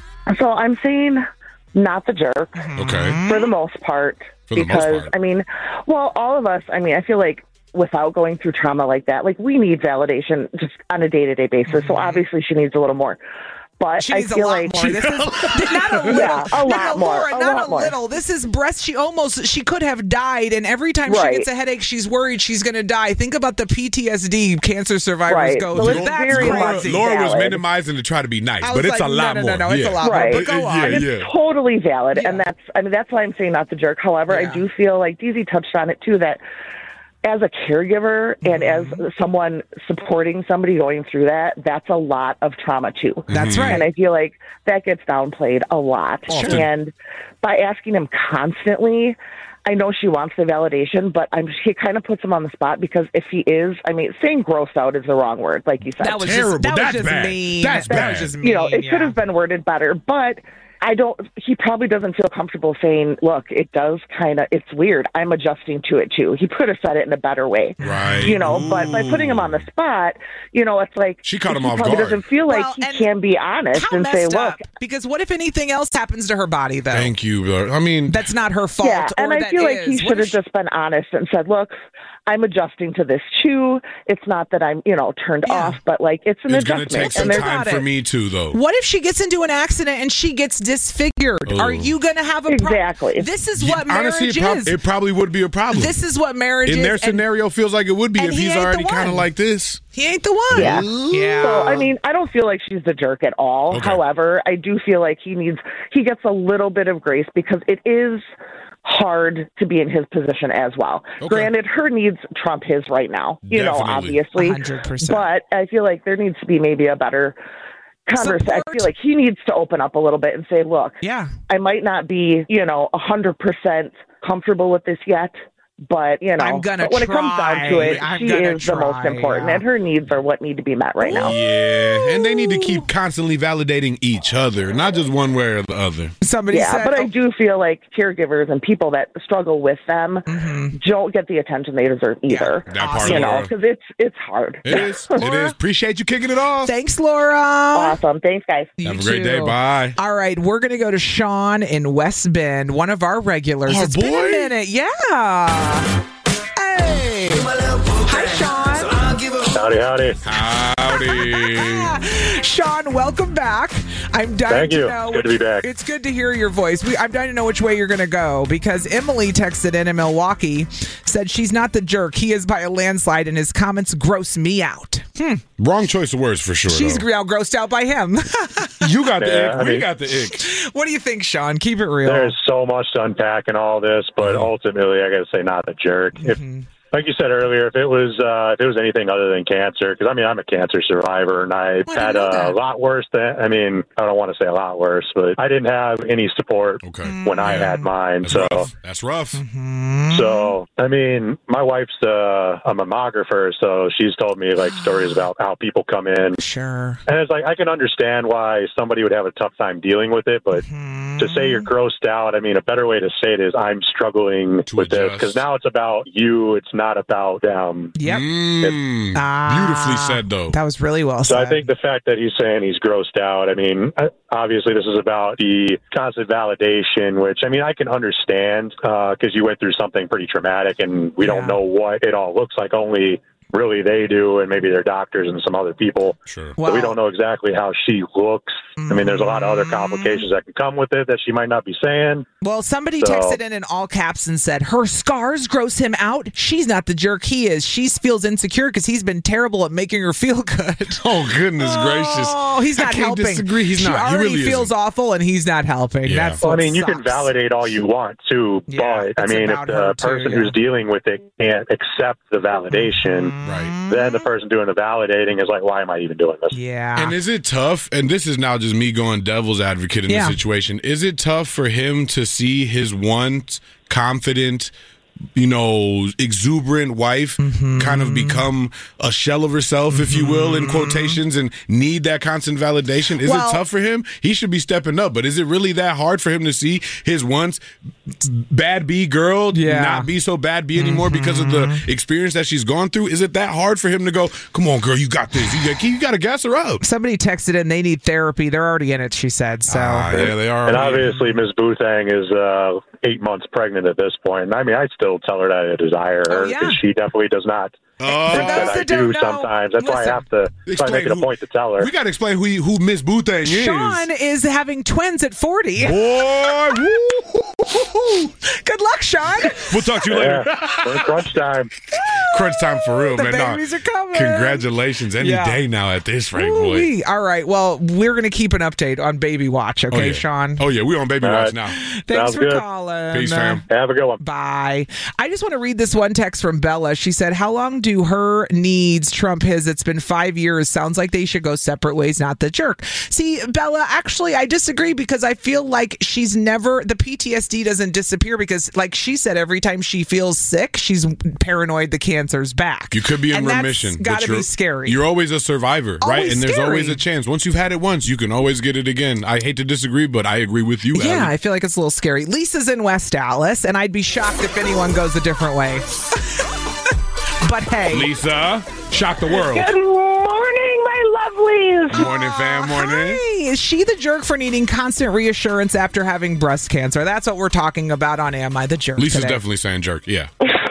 So I'm saying not the jerk Okay. for the most part. For the most because, part. I mean, well, all of us, I mean, I feel like without going through trauma like that, like we need validation just on a day-to-day basis. So obviously she needs a little more. But She I needs a feel lot like more. This is not a little. Yeah, a No, lot no, more, Laura, a not lot a more. little. This is breast. She almost, she could have died, and every time she Right. gets a headache, she's worried she's going to die. Think about the P T S D cancer survivors Right. go So through. it's That's very Laura, crazy. Laura was valid. minimizing to try to be nice, I but was it's like, a lot no, no, more. no, no, it's yeah. a lot more. Right. But go on. Yeah, it's yeah. totally valid, Yeah. and that's I mean that's why I'm saying not the jerk. However, Yeah. I do feel like Deezy touched on it too, that as a caregiver and as someone supporting somebody going through that, that's a lot of trauma too. That's right. And I feel like that gets downplayed a lot. Often. And by asking him constantly, I know she wants the validation, but I'm, she kind of puts him on the spot because if he is, I mean, saying grossed out is the wrong word, like you said. That was Terrible. just, that That's was just bad. mean. That's that bad. was just mean. you know, it yeah. could have been worded better, but I don't, he probably doesn't feel comfortable saying, look, it does kind of, it's weird. I'm adjusting to it too. He could have said it in a better way. Right. You know, but by putting him on the spot, you know, it's like, She caught him he off probably guard. doesn't feel like Well, he and can be honest How and say, messed look, up. Because what if anything else happens to her body, though? Thank you. Laura. I mean, That's not her fault. yeah, and or I that feel like is. he What should if have she- just been honest and said, look, I'm adjusting to this too. It's not that I'm, you know, turned Yeah. off, but like it's an it's going to adjustment. take some and there's time Got for it. me too, though. What if she gets into an accident and she gets disfigured? Oh. Are you going to have a problem? Exactly. This is Yeah, what marriage honestly, it, prob- is. it probably would be a problem. This is what marriage in is. their and scenario, feels like it would be and if he he's ain't the already kind of one. like this. he ain't the one. Yeah. Yeah. So, I mean, I don't feel like she's the jerk at all. Okay. However, I do feel like he needs, he gets a little bit of grace because it is hard to be in his position as well. Okay. Granted, her needs trump his right now, you know, Definitely. obviously. one hundred percent. But I feel like there needs to be maybe a better conversation. I Support. feel like he needs to open up a little bit and say, look, Yeah. I might not be, you know, one hundred percent comfortable with this yet. But, you know, I'm gonna but when it comes down to it, try. I'm she gonna is the most try, important, yeah. and her needs are what need to be met right now. Yeah, and they need to keep constantly validating each other, not just one way or the other. Somebody Yeah, said, but I oh, do feel like caregivers and people that struggle with them don't get the attention they deserve either. That part, you know, Laura. because it's it's hard. It is. It is. Appreciate you kicking it off. thanks, Laura. Awesome. Thanks, guys. You Have a great day. too. Bye. All right, we're going to go to Sean in West Bend, one of our regulars. Our It's been boy? a minute. Yeah. Hey. Hi, Sean. Howdy, howdy. Howdy. Sean, welcome back. I'm dying Thank to you. know. It's good to be back. It's good to hear your voice. We, I'm dying to know which way you're going to go because Emily texted in in Milwaukee, said she's not the jerk. He is by a landslide, and his comments gross me out. Hmm. Wrong choice of words for sure. She's though. now grossed out by him. You got the Yeah, ick. I We mean- got the ick. What do you think, Sean? Keep it real. There's so much to unpack in all this, but ultimately, I got to say, not the jerk. Mm-hmm. If, like you said earlier, if it was uh, if it was anything other than cancer, because I mean, I'm a cancer survivor, and I Well, I had didn't know a that. lot worse than. I mean, I don't want to say a lot worse, but I didn't have any support Okay. when I had mine. That's so. rough. That's rough. Mm-hmm. So, I mean, my wife's uh, a mammographer, so she's told me like stories about how people come in. Sure. And it's like, I can understand why somebody would have a tough time dealing with it, but Mm-hmm. to say you're grossed out, I mean, a better way to say it is I'm struggling To with this adjust. because now it's about you. It's not about them. Yep. Mm, Ah, beautifully said, though. That was really well So said. I think the fact that he's saying he's grossed out, I mean, I- obviously this is about the constant validation, which, I mean, I can understand because you went through something pretty traumatic and we Yeah. don't know what it all looks like. Only really they do, and maybe their doctors and some other people. Sure. So we don't know exactly how she looks. I mean, there's a lot of other complications that can come with it that she might not be saying. Well, somebody So- texted in in all caps and said, her scars gross him out. She's not the jerk he is. She feels insecure because he's been terrible at making her feel good. Oh, goodness gracious. Oh, he's I not can't helping. disagree. He's she not. He already really feels isn't. awful, and he's not helping. Yeah. That's Well, I what mean, you can sucks. validate all you want too, Yeah, but I it's mean, if about her, the too, person yeah. who's dealing with it can't accept the validation, Right. then the person doing the validating is like, why am I even doing this? Yeah. And is it tough? And this is now just me going devil's advocate in Yeah. this situation. Is it tough for him to see his once confident, you know, exuberant wife Mm-hmm. kind of become a shell of herself, if you will, in quotations, and need that constant validation? Is Well- it tough for him? He should be stepping up. But is it really that hard for him to see his once bad B girl Yeah. not be so bad B anymore because of the experience that she's gone through? Is it that hard for him to go, come on, girl, you got this. You got, you got to gas her up. Somebody texted in they need therapy. They're already in it, she said. So Ah, yeah, they are. And obviously, Miz Boothang is uh, eight months pregnant at this point. And I mean, I still tell her that I desire her Oh, yeah. because she definitely does not Oh. think that those I that do don't know, sometimes. That's why I listen. have to try to make it a who- point to tell her. We got to explain who he, who Miss Boothang is. Sean is having twins at forty. Boy, woo. Good luck, Sean. We'll talk to you Yeah, later. we're in crunch time. Crunch time for real, The man. Nah, babies are coming. Congratulations. Any Yeah. day now at this rate, boy. Ooh-wee. All right. Well, we're going to keep an update on Baby Watch, okay, oh, yeah. Sean? Oh, yeah. We're on Baby All Watch right. now. Thanks Sounds for good. calling. Peace, fam. Have a good one. Bye. I just want to read this one text from Bella. She said, how long do her needs trump his? It's been five years. Sounds like they should go separate ways, not the jerk. See, Bella, actually, I disagree because I feel like she's never, the P T S D doesn't disappear because, like she said, every time she feels sick, she's paranoid the cancer's back. You could be in and remission. That's but got to you're- be scary. You're always a survivor, right? Always And there's scary. always a chance. Once you've had it once, you can always get it again. I hate to disagree, but I agree with you, Yeah, Allie. I feel like it's a little scary. Lisa's in West Dallas, and I'd be shocked if anyone goes a different way. But hey. Lisa, shock the world. Good morning, my lovelies. Morning, fam. Morning. Hey, is she the jerk for needing constant reassurance after having breast cancer? That's what we're talking about on Am I the Jerk Lisa's today. definitely saying jerk. Yeah.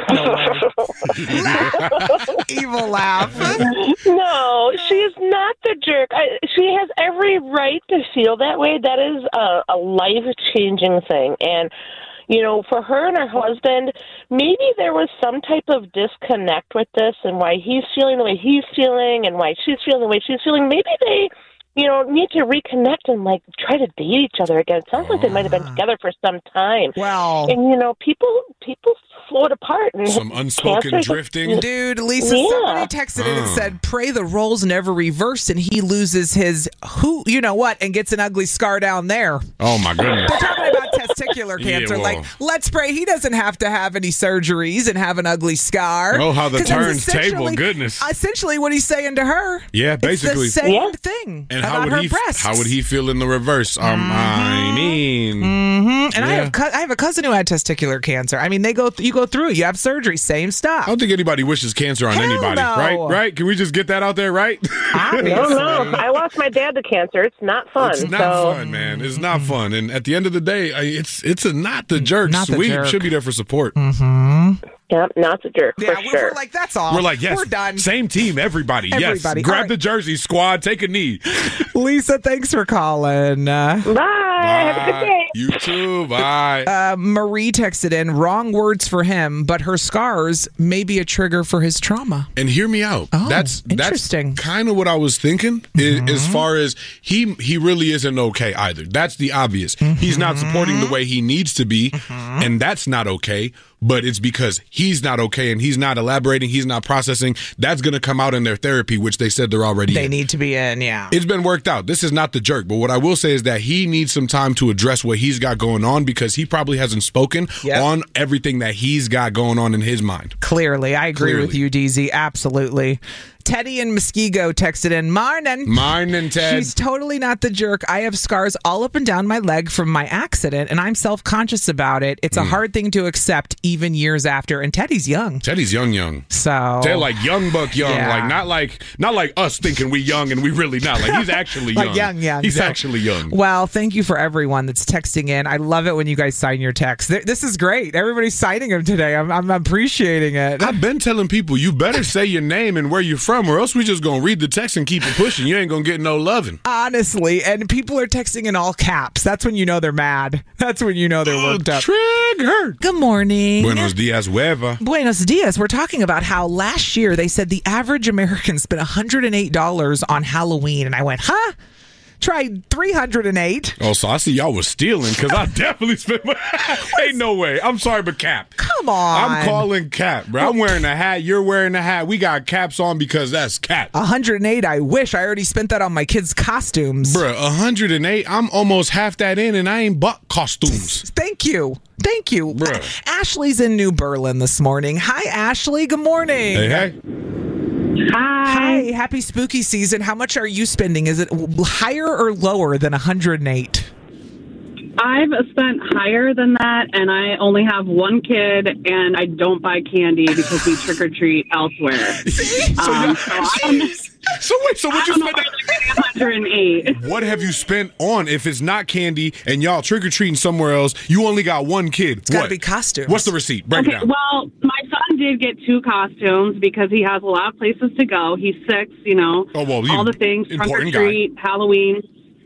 Evil laugh. No, she's not the jerk. I, she has every right to feel that way. That is a, a life-changing thing. And, you know, for her and her husband, maybe there was some type of disconnect with this and why he's feeling the way he's feeling and why she's feeling the way she's feeling. Maybe they, you know, need to reconnect and, like, try to date each other again. It sounds like they might have been together for some time. Well. And, you know, people people float apart. And Some unspoken cancers- drifting. Dude, Lisa, Yeah. somebody texted in and Uh. said, pray the roles never reverse and he loses his who, you know what, and gets an ugly scar down there. Oh, my goodness. They're talking about testicular Yeah, cancer. well. Like, let's pray he doesn't have to have any surgeries and have an ugly scar. Oh, how the 'Cause that's turns table. essentially- Goodness. Essentially what he's saying to her. Yeah, basically. It's the same Yeah. thing And about how would her he? breasts. How would he feel in the reverse? Um, I mean, Mhm. And I Yeah. have cou- I have a cousin who had testicular cancer. I mean, they go th- you go go through it. You have surgery, same stuff. I don't think anybody wishes cancer on Hell anybody, no. right? Right? Can we just get that out there, right? I don't know. I lost my dad to cancer. It's not fun. It's not so. fun, man. It's not fun. And at the end of the day, I- it's it's a not the jerk. Not the Sweet jerk. should be there for support. Mm-hmm. Yep, not the jerk, Yeah, for we- sure. we're like, that's all. We're like, yes, We're done. same team, everybody. Everybody. Yes, grab All right. the jersey, squad. Take a knee. Lisa, thanks for calling. Uh, Bye. Have a good day. You too. Bye. uh, Marie texted in, wrong words for him, but her scars may be a trigger for his trauma. And hear me out. Oh, that's interesting. That's kind of what I was thinking. Mm-hmm. i- As far as he he really isn't okay either. That's the obvious. He's not supporting the way he needs to be, Mm-hmm. and that's not okay. But it's because he's not okay and he's not elaborating. He's not processing. That's going to come out in their therapy, which they said they're already They in. need to be in, yeah. It's been worked out. This is not the jerk. But what I will say is that he needs some time to address what he's got going on because he probably hasn't spoken Yep. on everything that he's got going on in his mind. Clearly. I agree Clearly. with you, D Z. Absolutely. Teddy in Muskego texted in, Marnin. Marnin, Ted. She's totally not the jerk. I have scars all up and down my leg from my accident, and I'm self-conscious about it. It's a Mm. hard thing to accept even years after. And Teddy's young. Teddy's young, young. So They're like young buck young, Yeah. like not like not like us thinking we young and we really not. Like he's actually young. Like young, young. He's So- actually young. Well, thank you for everyone that's texting in. I love it when you guys sign your text. Th- This is great. Everybody's signing them today. I'm, I'm appreciating it. I've been telling people you better say your name and where you're from, or else we just gonna read the text and keep it pushing. You ain't gonna get no loving. Honestly, and people are texting in all caps. That's when you know they're mad. That's when you know they're worked up. Trigger. Good morning. Buenos dias, hueva. Buenos dias. We're talking about how last year they said the average American spent one hundred eight dollars on Halloween. And I went, huh? Tried three hundred eight. Oh, so I see y'all was stealing because I definitely spent my. Ain't no way. I'm sorry, but Cap. Come on. I'm calling Cap, bro. I'm wearing a hat. You're wearing a hat. We got caps on because that's Cap. one hundred eight. I wish I already spent that on my kids' costumes. Bruh, one hundred eight. I'm almost half that in, and I ain't bought costumes. Thank you. Thank you. Bruh. Ashley's in New Berlin this morning. Hi, Ashley. Good morning. Hey, hey. Hi. Hi. Happy spooky season. How much are you spending? Is it higher or lower than one hundred eight? I've spent higher than that, and I only have one kid, and I don't buy candy because we trick or treat elsewhere. So, Um, y'all- so I don't, so wait, so I what you don't know spend? where they're getting one hundred eight. What have you spent on if it's not candy and y'all trick or treating somewhere else? You only got one kid. It's got to What? be costumes. What's the receipt? Break Okay, it down. well, my son did get two costumes because he has a lot of places to go. He's six, you know, Oh, well, you- all the things, trunk or important guy. treat, Halloween.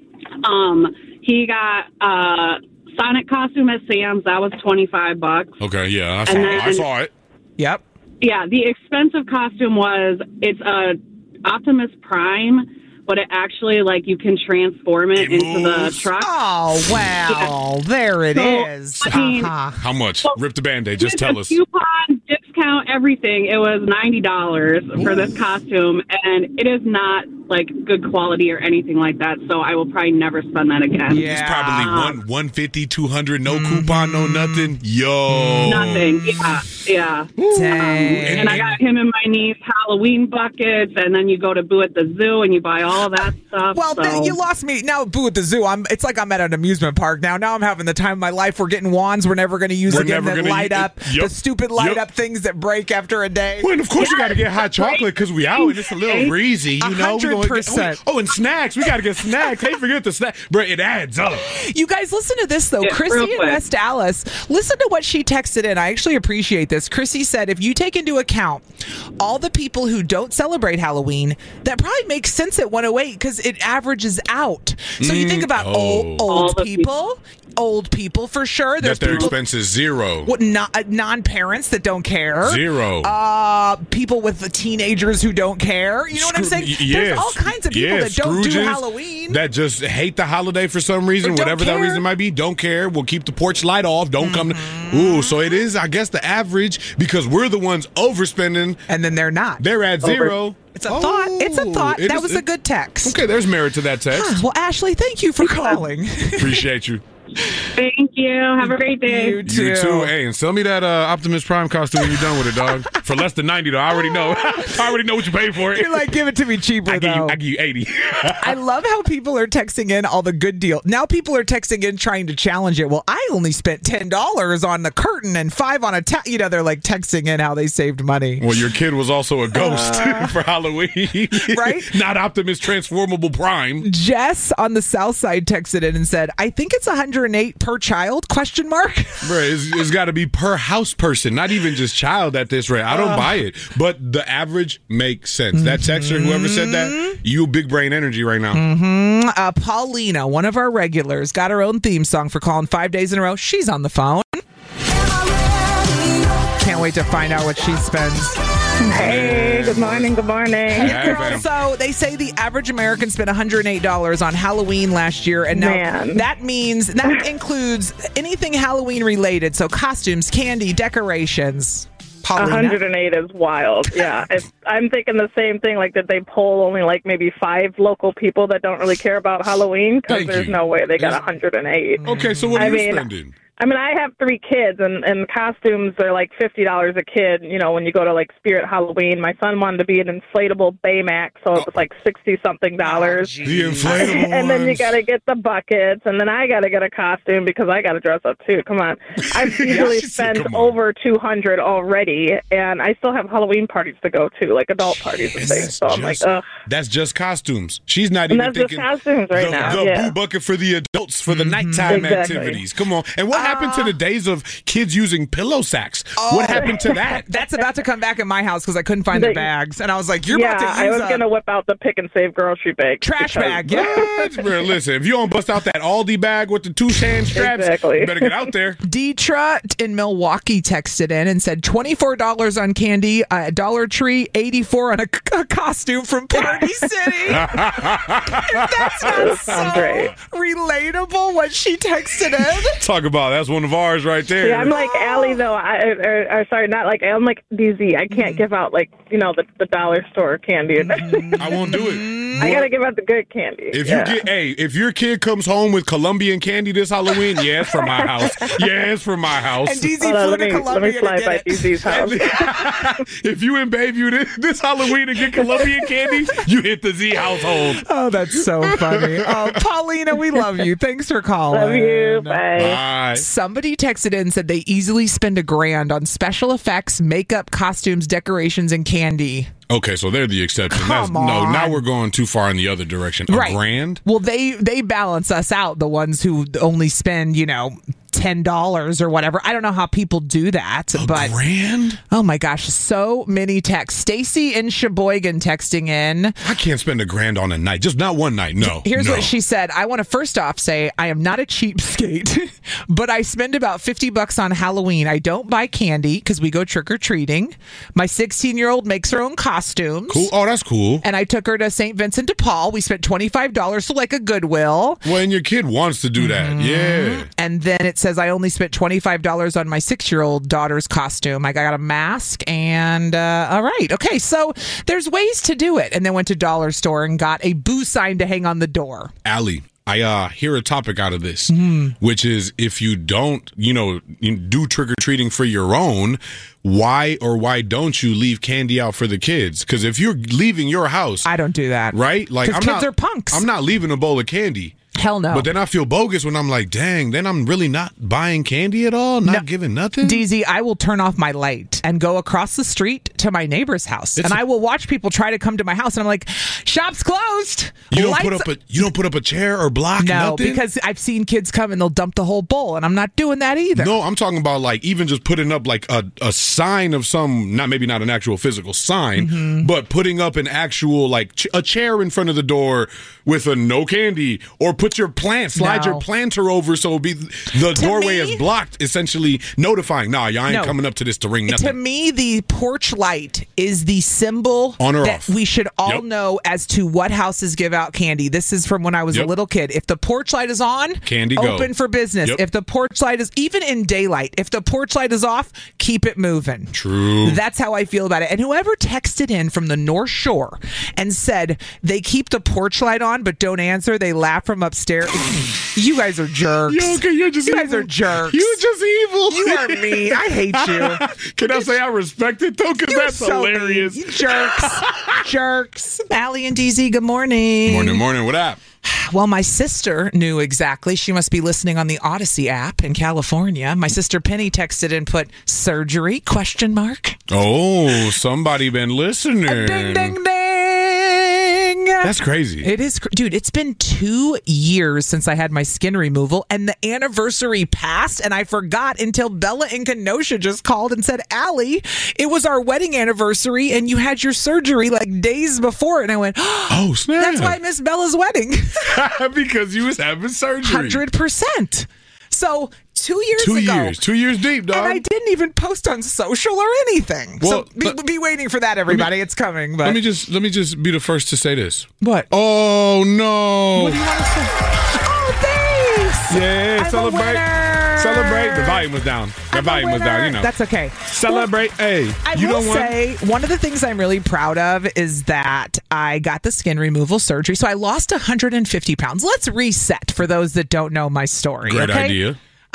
Um, he got uh, Sonic costume at Sam's. That was twenty-five bucks. Okay, yeah, I saw, And it. I then- saw it. Yep. Yeah, the expensive costume was it's a Optimus Prime, but it actually like you can transform it, It into the moves. truck. Oh, well, there it So, is. I mean, Uh-huh. How much? Well, Rip the Band-Aid. Just With tell a us. Coupon, discount, everything. It was ninety dollars for this costume, and it is not like good quality or anything like that. So I will probably never spend that again. Yeah. It's probably Um, one one fifty, two hundred, no coupon, no nothing. Yo. Nothing. Yeah, yeah. Dang. And I got him and my niece Halloween buckets, and then you go to Boo at the Zoo and you buy all of that stuff. Well, so. th- you lost me. Now, Boo at the Zoo. I'm. It's like I'm at an amusement park now. Now I'm having the time of my life. We're getting wands we're never going to use We're again never that gonna light u- up. Yep. The stupid light Yep. up things that break after a day. Well, and of course you got to get hot chocolate because we out and it's a little breezy, you A know. We hundred gonna get- percent. Oh, and snacks. We got to get snacks. Hey, forget the snack, bro. It adds up. You guys, listen to this, though. Yeah, real Chrissy in quick. West Dallas, listen to what she texted in. I actually appreciate this. Chrissy said, if you take into account all the people who don't celebrate Halloween, that probably makes sense at one oh eight because it averages out. So you think about oh. old, All old the people, old people for sure. There's That their people, expense is zero. what, non, uh, non-parents that don't care. Zero. Uh, people with the teenagers who don't care. You know what I'm Scroo- saying? y- There's yes. all kinds of people Yeah, that don't do Scrooges Halloween. That just hate the holiday for some reason, Or don't whatever that care. reason might be. Don't care. We'll keep the porch light off. Don't come. Mm-hmm. To, ooh, so it is, I guess, the average because we're the ones overspending. and then they're not. They're at zero. It's a thought. It's a thought. Oh, it That is- was a it- good text. Okay, there's merit to that text. Well, Ashley, thank you for calling. Appreciate you. Thank you. Have a great day. You too. You too. Hey, and sell me that uh, Optimus Prime costume when you're done with it, dog. for less than ninety dollars. I already know. I already know what you pay for it. You're like, give it to me cheaper, I give though. you, I give you eighty. I love how people are texting in all the good deal. Now people are texting in trying to challenge it. Well, I only spent ten dollars on the curtain and five on a ta-. You know, they're like texting in how they saved money. Well, your kid was also a ghost uh, for Halloween. Right? Not Optimus Transformable Prime. Jess on the south side texted in and said, I think it's one hundred eight per child, question mark. Bruh, it's, it's got to be per house person, not even just child at this rate. I don't uh, buy it. But the average makes sense. Mm-hmm. That texter, whoever said that, you big brain energy right now. Mm-hmm. Uh, Paulina, one of our regulars, got her own theme song for calling five days in a row. She's on the phone. Can't wait to find out what she spends. Hey, good morning, good morning. Hey, girl. So they say the average American spent one hundred eight dollars on Halloween last year, and now Man. that means that includes anything Halloween related, so costumes, candy, decorations. Paulina? one hundred eight is wild. Yeah, it's, I'm thinking the same thing. Like, did they poll only like maybe five local people that don't really care about Halloween? Because there's you. no way they got one hundred eight. Okay, so what are I you mean, spending? I mean, I have three kids, and, and costumes are like fifty dollars a kid, you know, when you go to, like, Spirit Halloween. My son wanted to be an inflatable Baymax, so it was like sixty-something dollars. Oh, the inflatable And then you ones. got to get the buckets, and then I got to get a costume because I got to dress up, too. Come on. I've usually she said, spent come on. over two hundred dollars already, and I still have Halloween parties to go to, like adult parties and things. So I'm like, Just- ugh. That's just costumes. She's not And even that's just thinking costumes right the, now, the yeah. boo bucket for the adults for the nighttime Exactly. activities. Come on. And what happened to the days of kids using pillow sacks? What happened to that? That's about to come back in my house because I couldn't find the They- bags. And I was like, you're yeah, about to use I was a going to whip out the pick and save grocery bag. trash because- bag. Yeah. What? Bro, listen, if you don't bust out that Aldi bag with the two hand straps, Exactly. you better get out there. Deetra in Milwaukee texted in and said twenty-four dollars on candy at Dollar Tree, eighty-four dollars on a, a costume from Party City. That's not so Sounds great. relatable what she texted in. Talk about that's one of ours right there. Yeah, I'm like Allie though. I, or, or sorry, not like I'm like D Z. I can't give out like you know the, the dollar store candy. I won't do it. I gotta give out the good candy. If yeah. you get, hey, if your kid comes home with Colombian candy this Halloween, yeah, it's from my house. Yeah, it's from my house. And D Z Hold on, flew let to me, let Columbia me slide to by get D it. Z's house. If you and Bayview this, this Halloween and get Colombian candy, you hit the Z household. Oh, that's so funny. Oh, Paulina, we love you. Thanks for calling. Love you. Bye. Bye. Somebody texted in and said they easily spend a grand on special effects, makeup, costumes, decorations, and candy. Okay, so they're the exception. That's, Come no, on. now we're going too far in the other direction. A Right. grand? Well, they they balance us out, the ones who only spend, you know, ten dollars or whatever. I don't know how people do that, A but grand? oh my gosh, so many texts. Stacy in Sheboygan texting in. I can't spend a grand on a night. Just not one night. No. Here's no. what she said. I want to first off say I am not a cheapskate, but I spend about fifty bucks on Halloween. I don't buy candy because we go trick or treating. My sixteen year old makes her own costumes. Cool. Oh, that's cool. And I took her to Saint Vincent de Paul. We spent twenty-five dollars, so like a Goodwill. Well, and your kid wants to do that. Mm-hmm. Yeah. And then it says I only spent twenty-five dollars on my six-year-old daughter's costume. I got a mask and, uh, all right. Okay, so there's ways to do it. And then went to Dollar Store and got a boo sign to hang on the door. Allie, I uh, hear a topic out of this, Mm. which is if you don't, you know, you do trick-or-treating for your own, why or why don't you leave candy out for the kids? Because if you're leaving your house, I don't do that. right? Like 'Cause I'm kids not, are punks. I'm not leaving a bowl of candy. Hell no. But then I feel bogus when I'm like, dang, then I'm really not buying candy at all, not No. giving nothing. D Z, I will turn off my light and go across the street to my neighbor's house, It's and a- I will watch people try to come to my house, and I'm like, "Shop's closed." you don't Lights- put up a you don't put up a chair or block. no, nothing? because I've seen kids come and they'll dump the whole bowl, and I'm not doing that either. No, I'm talking about like even just putting up like a, a sign of some, not maybe not an actual physical sign, Mm-hmm. but putting up an actual like ch- a chair in front of the door with a no candy, or put your plant, slide No. your planter over so it'll be the To doorway me- is blocked, essentially notifying, nah, y'all ain't No. coming up to this to ring nothing. To me, the porch light is the symbol On or that off? we should all Yep. know as to what houses give out candy. This is from when I was Yep. a little kid. If the porch light is on, Candy go. open for business. Yep. If the porch light is, even in daylight, if the porch light is off, keep it moving. True. That's how I feel about it. And whoever texted in from the North Shore and said they keep the porch light on but don't answer, they laugh from upstairs. downstairs. You guys are jerks. Yo, okay, you're just you evil. guys are jerks. You're just evil. You are mean. I hate you. Can I say I respect it, though? Because that's so hilarious. Mean. You jerks. Jerks. Allie and D Z, good morning. Morning, morning. What up? Well, my sister knew exactly. She must be listening on the Odyssey app in California. My sister Penny texted and put surgery question mark. Oh, somebody been listening. Ding, ding, ding. That's crazy. It is, dude. It's been two years since I had my skin removal, and the anniversary passed, and I forgot until Bella in Kenosha just called and said, "Allie, it was our wedding anniversary, and you had your surgery like days before." And I went, "Oh snap! That's why I missed Bella's wedding because you was having surgery." Hundred percent. So two years two ago. Two years. Two years deep, dog. And I didn't even post on social or anything. Well, so be, let, be waiting for that, everybody. Me, it's coming. But let me just let me just be the first to say this. What? Oh no! What do you want to say? Oh, thanks. Yeah, I'm celebrate. A winner. Celebrate. The volume was down. The I'm volume was down. You know. That's okay. Celebrate. Well, hey, I you will don't want. say one of the things I'm really proud of is that I got the skin removal surgery, so I lost one hundred fifty pounds. Let's reset for those that don't know my story. Great okay? idea.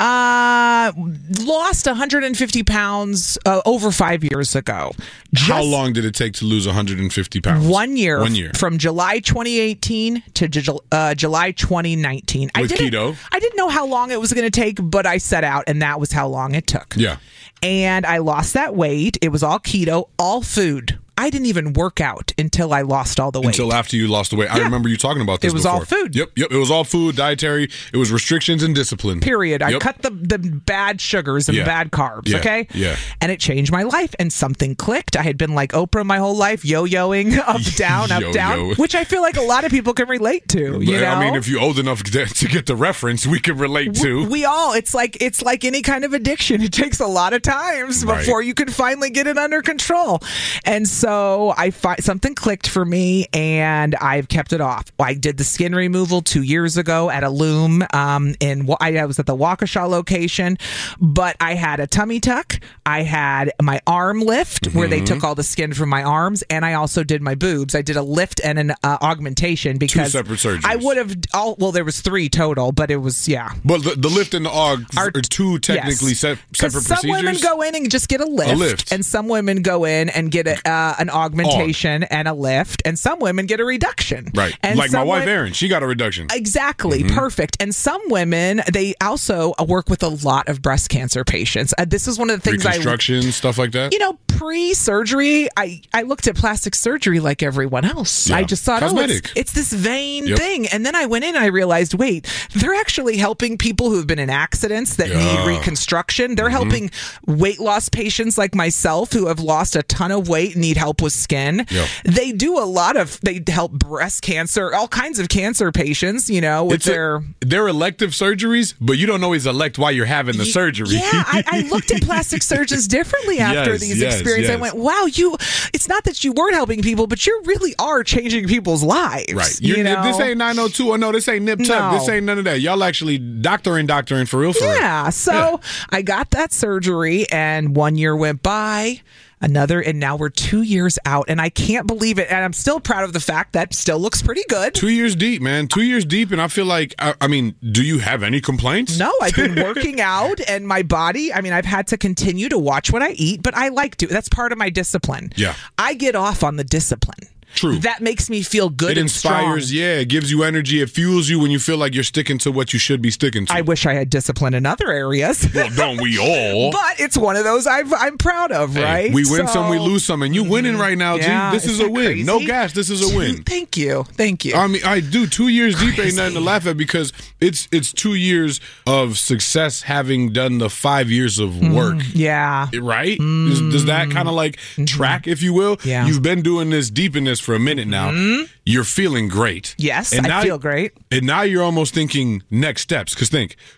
Uh, lost one hundred fifty pounds uh, over five years ago. Just How long did it take to lose one hundred fifty pounds? One year. One year. From July twenty eighteen to ju- uh, July twenty nineteen. With I didn't, keto? I didn't know how long it was going to take, but I set out, and that was how long it took. Yeah. And I lost that weight. It was all keto, all food. I didn't even work out until I lost all the weight. Until after you lost the weight. I Yeah. remember you talking about this It was before. all food. Yep, yep. It was all food, dietary. It was restrictions and discipline. Period. I Yep. cut the, the bad sugars and Yeah. bad carbs, Yeah. okay? Yeah. And it changed my life, and something clicked. I had been like Oprah my whole life, yo-yoing, up, down, up, Yo-yo. down, which I feel like a lot of people can relate to, you But, know? I mean, if you're old enough to to get the reference, we can relate to. We, we all, it's like it's like any kind of addiction. It takes a lot of times Right. before you can finally get it under control. And so I fi- something clicked for me, and I've kept it off. I did the skin removal two years ago at a Loom. Um, in I was at the Waukesha location, but I had a tummy tuck. I had my arm lift mm-hmm. where they took all the skin from my arms, and I also did my boobs. I did a lift and an uh, augmentation because Two separate surgeries. I would have all. Well, there was three total, but it was yeah. But the, the lift and the aug are, are two technically yes. se- separate some procedures. Women go in and just get a lift, A lift. and some women go in and get a, uh, an augmentation Aug. and a lift, and some women get a reduction. Right, and like my wife women, Erin, she got a reduction. Exactly, mm-hmm. perfect. And some women, they also work with a lot of breast cancer patients. Uh, this is one of the things Reconstruction, I, stuff like that. You know, pre-surgery, I, I looked at plastic surgery like everyone else. Yeah. I just thought, Cosmetic. oh, it's, it's this vain yep. thing. And then I went in and I realized, wait, they're actually helping people who've been in accidents that yeah. need reconstruction. They're mm-hmm. helping weight loss patients like myself who have lost a ton of weight and need help with skin. Yep. They do a lot of, they help breast cancer, all kinds of cancer patients, you know, with it's their... A, they're elective surgeries, but you don't always elect while you're having the y- surgery. Yeah, I, I looked at plastic surgeons differently after yes, these yes, experiences. yes. I went, wow, you, it's not that you weren't helping people, but you really are changing people's lives. Right. You You're, know? This ain't nine oh two. Oh, no, this ain't nip tuck. No. This ain't none of that. Y'all actually doctoring, doctoring for real, for real. Yeah. So yeah. I got that surgery, and one year went by. Another, and now we're two years out, and I can't believe it. And I'm still proud of the fact that still looks pretty good. Two years deep, man. Two years deep, and I feel like, I, I mean, do you have any complaints? No, I've been working out, and my body, I mean, I've had to continue to watch what I eat, but I like to. That's part of my discipline. Yeah. I get off on the discipline. True. That makes me feel good. It and inspires, strong. yeah. It gives you energy. It fuels you when you feel like you're sticking to what you should be sticking to. I wish I had discipline in other areas. Well, don't we all? But it's one of those I've, I'm proud of, hey, right? We win so, some, we lose some, and you winning right now, yeah, G. This is a win. Crazy? No gas. This is a win. Thank you, thank you. I mean, I do. Two years crazy. deep ain't nothing to laugh at because it's it's two years of success having done the five years of work. Mm, yeah. Right? Mm. Does, does that kind of like mm-hmm. track, if you will? Yeah. You've been doing this deep in this for a minute now. Mm. You're feeling great. Yes, and I now, feel great. And now you're almost thinking next steps. Because think,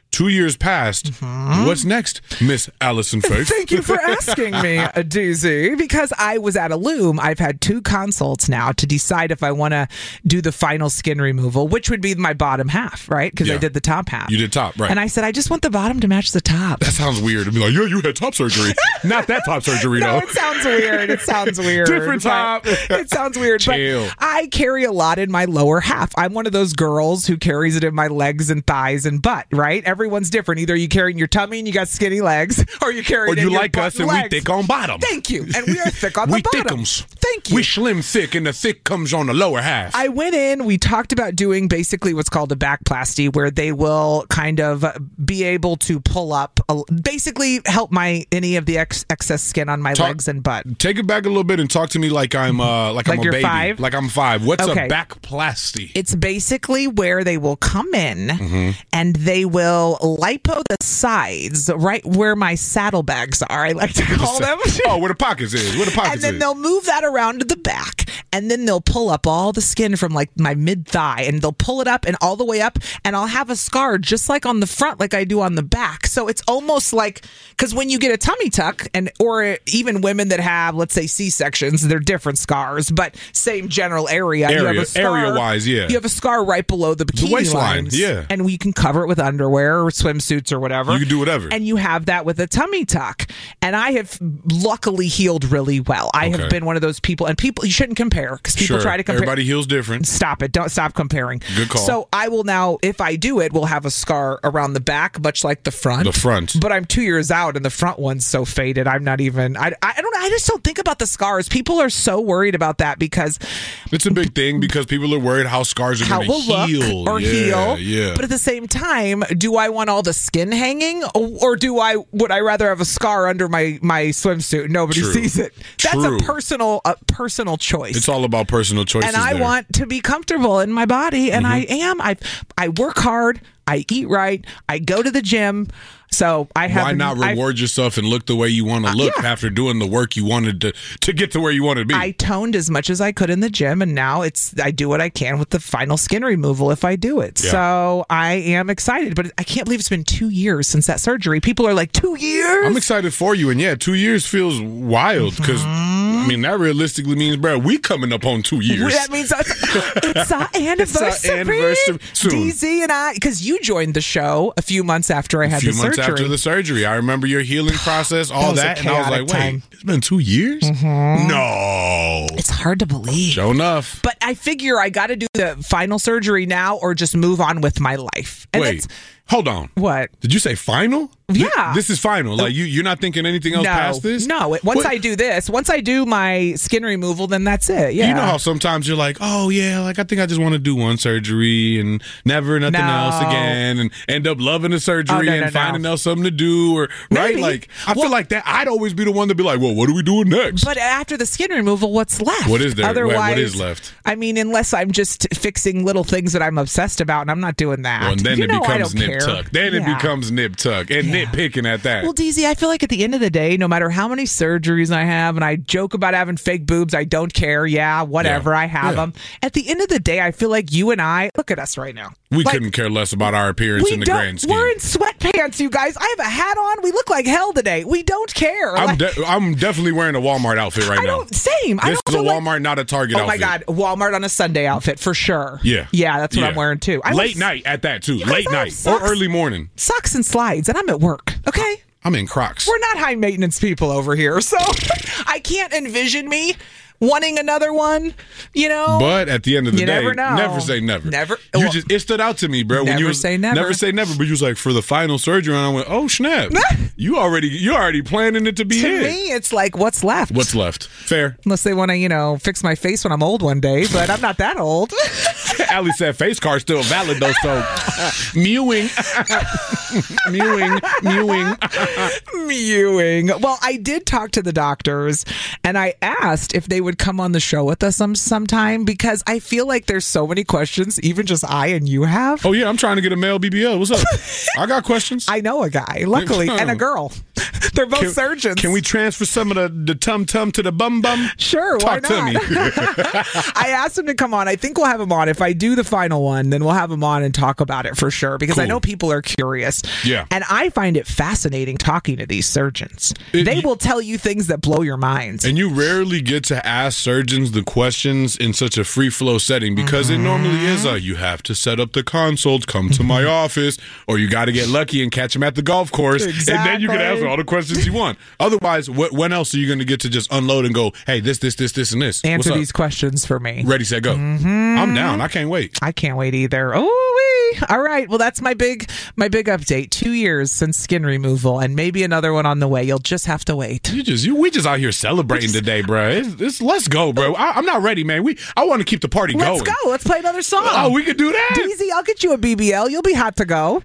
Two years passed. Mm-hmm. What's next, Miss Allison Faith? Thank you for asking me, D Z. Because I was at a Loom, I've had two consults now to decide if I want to do the final skin removal, which would be my bottom half, right? Because Yeah. I did the top half. You did top, right. And I said, I just want the bottom to match the top. That sounds weird. To be like, yeah, you had top surgery. Not that top surgery, No, though. it sounds weird. It sounds weird. Different but- top. It sounds weird. Chill. But I carry a lot in my lower half. I'm one of those girls who carries it in my legs and thighs and butt, right? Everyone's different. Either you carry it in your tummy and you got skinny legs, or you carry Or it in you your like butt us and and we legs. thick on bottom. Thank you. And we are thick on we the bottom. thickums. Thank you. We slim thick, and the thick comes on the lower half. I went in, we talked about doing basically what's called a backplasty, where they will kind of be able to pull up, a, basically help my any of the ex- excess skin on my Talk- legs and butt. Take it back a little bit and talk to me like I'm uh, like, Like I'm a you're baby. five? Like I'm five. What's Okay. a backplasty? It's basically where they will come in Mm-hmm. and they will lipo the sides, right where my saddlebags are, I like to call them. Oh, where the pockets is. Where the pockets And then is. they'll move that around to the back, and then they'll pull up all the skin from like my mid thigh, and they'll pull it up and all the way up, and I'll have a scar just like on the front, like I do on the back. So it's almost like, because when you get a tummy tuck, and or even women that have, let's say, C sections, they're different scars, but same general area. You have Area- a scar, area-wise, yeah. You have a scar right below the bikini waistline, lines, yeah. and we can cover it with underwear or swimsuits or whatever. You can do whatever. And you have that with a tummy tuck. And I have luckily healed really well. I Okay. have been one of those people, and people, you shouldn't compare, because people Sure. try to compare. Everybody heals different. Stop it. Don't stop comparing. Good call. So I will now, if I do it, will have a scar around the back, much like the front. The front. But I'm two years out, and the front one's so faded. I'm not even, I, I don't I just don't think about the scars. People are so worried about that because It's a big thing because people are worried how scars are how going will to heal. look or yeah, heal. Yeah. But at the same time, do I want all the skin hanging, or, or do I would I rather have a scar under my my swimsuit? Nobody True. sees it. That's True. a personal a personal choice. It's all about personal choices. and I there. want to be comfortable in my body, and I Mm-hmm. am. I I work hard. I eat right. I go to the gym. So I have. Why not I- reward yourself and look the way you want to look yeah. after doing the work you wanted to to get to where you wanted to be? I toned as much as I could in the gym, and now it's I do what I can with the final skin removal if I do it. Yeah. So I am excited, but I can't believe it's been two years since that surgery. People are like, two years? I'm excited for you, and yeah, two years feels wild because I mean that realistically means, bro, we coming up on two years. That means it's, it's our anniversary. It's our anniversary soon. D Z and I, because you joined the show a few months after I had A few the months surgery. after the surgery, I remember your healing process, all was a that, and I was like, chaotic wait, time. it's been two years? No. It's hard to believe. Sure enough. But I figure I got to do the final surgery now or just move on with my life. And Wait, it's- hold on. What? Did you say final? Yeah. This is final. Like you, you're not thinking anything else no, past this? No. It- Once What- I do this, once I do my skin removal, then that's it. Yeah. You know how sometimes you're like, oh yeah, like I think I just want to do one surgery and never nothing No. else again, and end up loving the surgery Oh, no, and no, no. finding else something to do, or right? Maybe. Like I feel like that. I'd always be the one to be like, well, what are we doing next? But after the skin removal, what's left? What is there? Wait, Otherwise, what is left? I mean, unless I'm just fixing little things that I'm obsessed about, and I'm not doing that. Well, and then You it know I becomes don't nip care. tuck. Then it Yeah. becomes nip tuck and nitpicking at that. Well, D Z, I feel like at the end of the day, no matter how many surgeries I have, and I joke about having fake boobs, I don't care. Yeah, whatever. Yeah. I have Yeah. them. At the end of the day, I feel like you and I, look at us right now. we Like, couldn't care less about our appearance we in the don't, grand scheme. We're in sweatpants, you guys. I have a hat on. We look like hell today. We don't care. I'm, Like, de- I'm definitely wearing a Walmart outfit right I now. don't, same. I This don't is a feel like- Walmart, not a Target Oh outfit. my God, Walmart on a Sunday outfit for sure. Yeah. Yeah, that's what Yeah. I'm wearing too. I Late wear night at that too. You guys, Late I have night or socks. early morning. Socks and slides, and I'm at work. Okay. I'm in Crocs. We're not high maintenance people over here, so I can't envision me wanting another one, you know. But at the end of the You day, never know. say never. Never- You well, just it stood out to me, bro. when you never was, say never. Never say never. But you was like for the final surgery, and I went, oh snap! you already you already planning it to be to it. me, it's like, what's left? What's left? Fair. Unless they want to, you know, fix my face when I'm old one day, but I'm not that old. Allie said face card's still valid though, so mewing, mewing, mewing. Mewing. Well, I did talk to the doctors, and I asked if they would come on the show with us some sometime, because I feel like there's so many questions, even just I and you have. Oh yeah, I'm trying to get a male B B L. What's up? I got questions. I know a guy, luckily, and a girl. They're both Can, surgeons. can we transfer some of the, the tum tum to the bum bum? Sure, Talk why not? to me. I asked him to come on. I think we'll have him on. If if I do the final one, then we'll have him on and talk about it for sure, because Cool. I know people are curious. Yeah. And I find it fascinating talking to these surgeons. It- they will tell you things that blow your minds. And you rarely get to ask surgeons the questions in such a free flow setting, because it normally is a you have to set up the consults, come to my office, or you got to get lucky and catch them at the golf course, and then you can ask all the questions you want. Otherwise, wh- when else are you going to get to just unload and go, hey, this, this, this, this, and this? Answer What's up? these questions for me. Ready, set, go. Mm-hmm. I'm down. I can't wait. I can't wait either. Oh, all right. Well, that's my big my big update. Two years since skin removal, and maybe another one on the way. You'll just have to wait. You just you we just out here celebrating just, today, bro. It's, it's, let's go, bro. I, I'm not ready, man. We I want to keep the party let's going. Let's go. Let's play another song. Oh, we could do that. D Z, I'll get you a B B L. You'll be hot to go.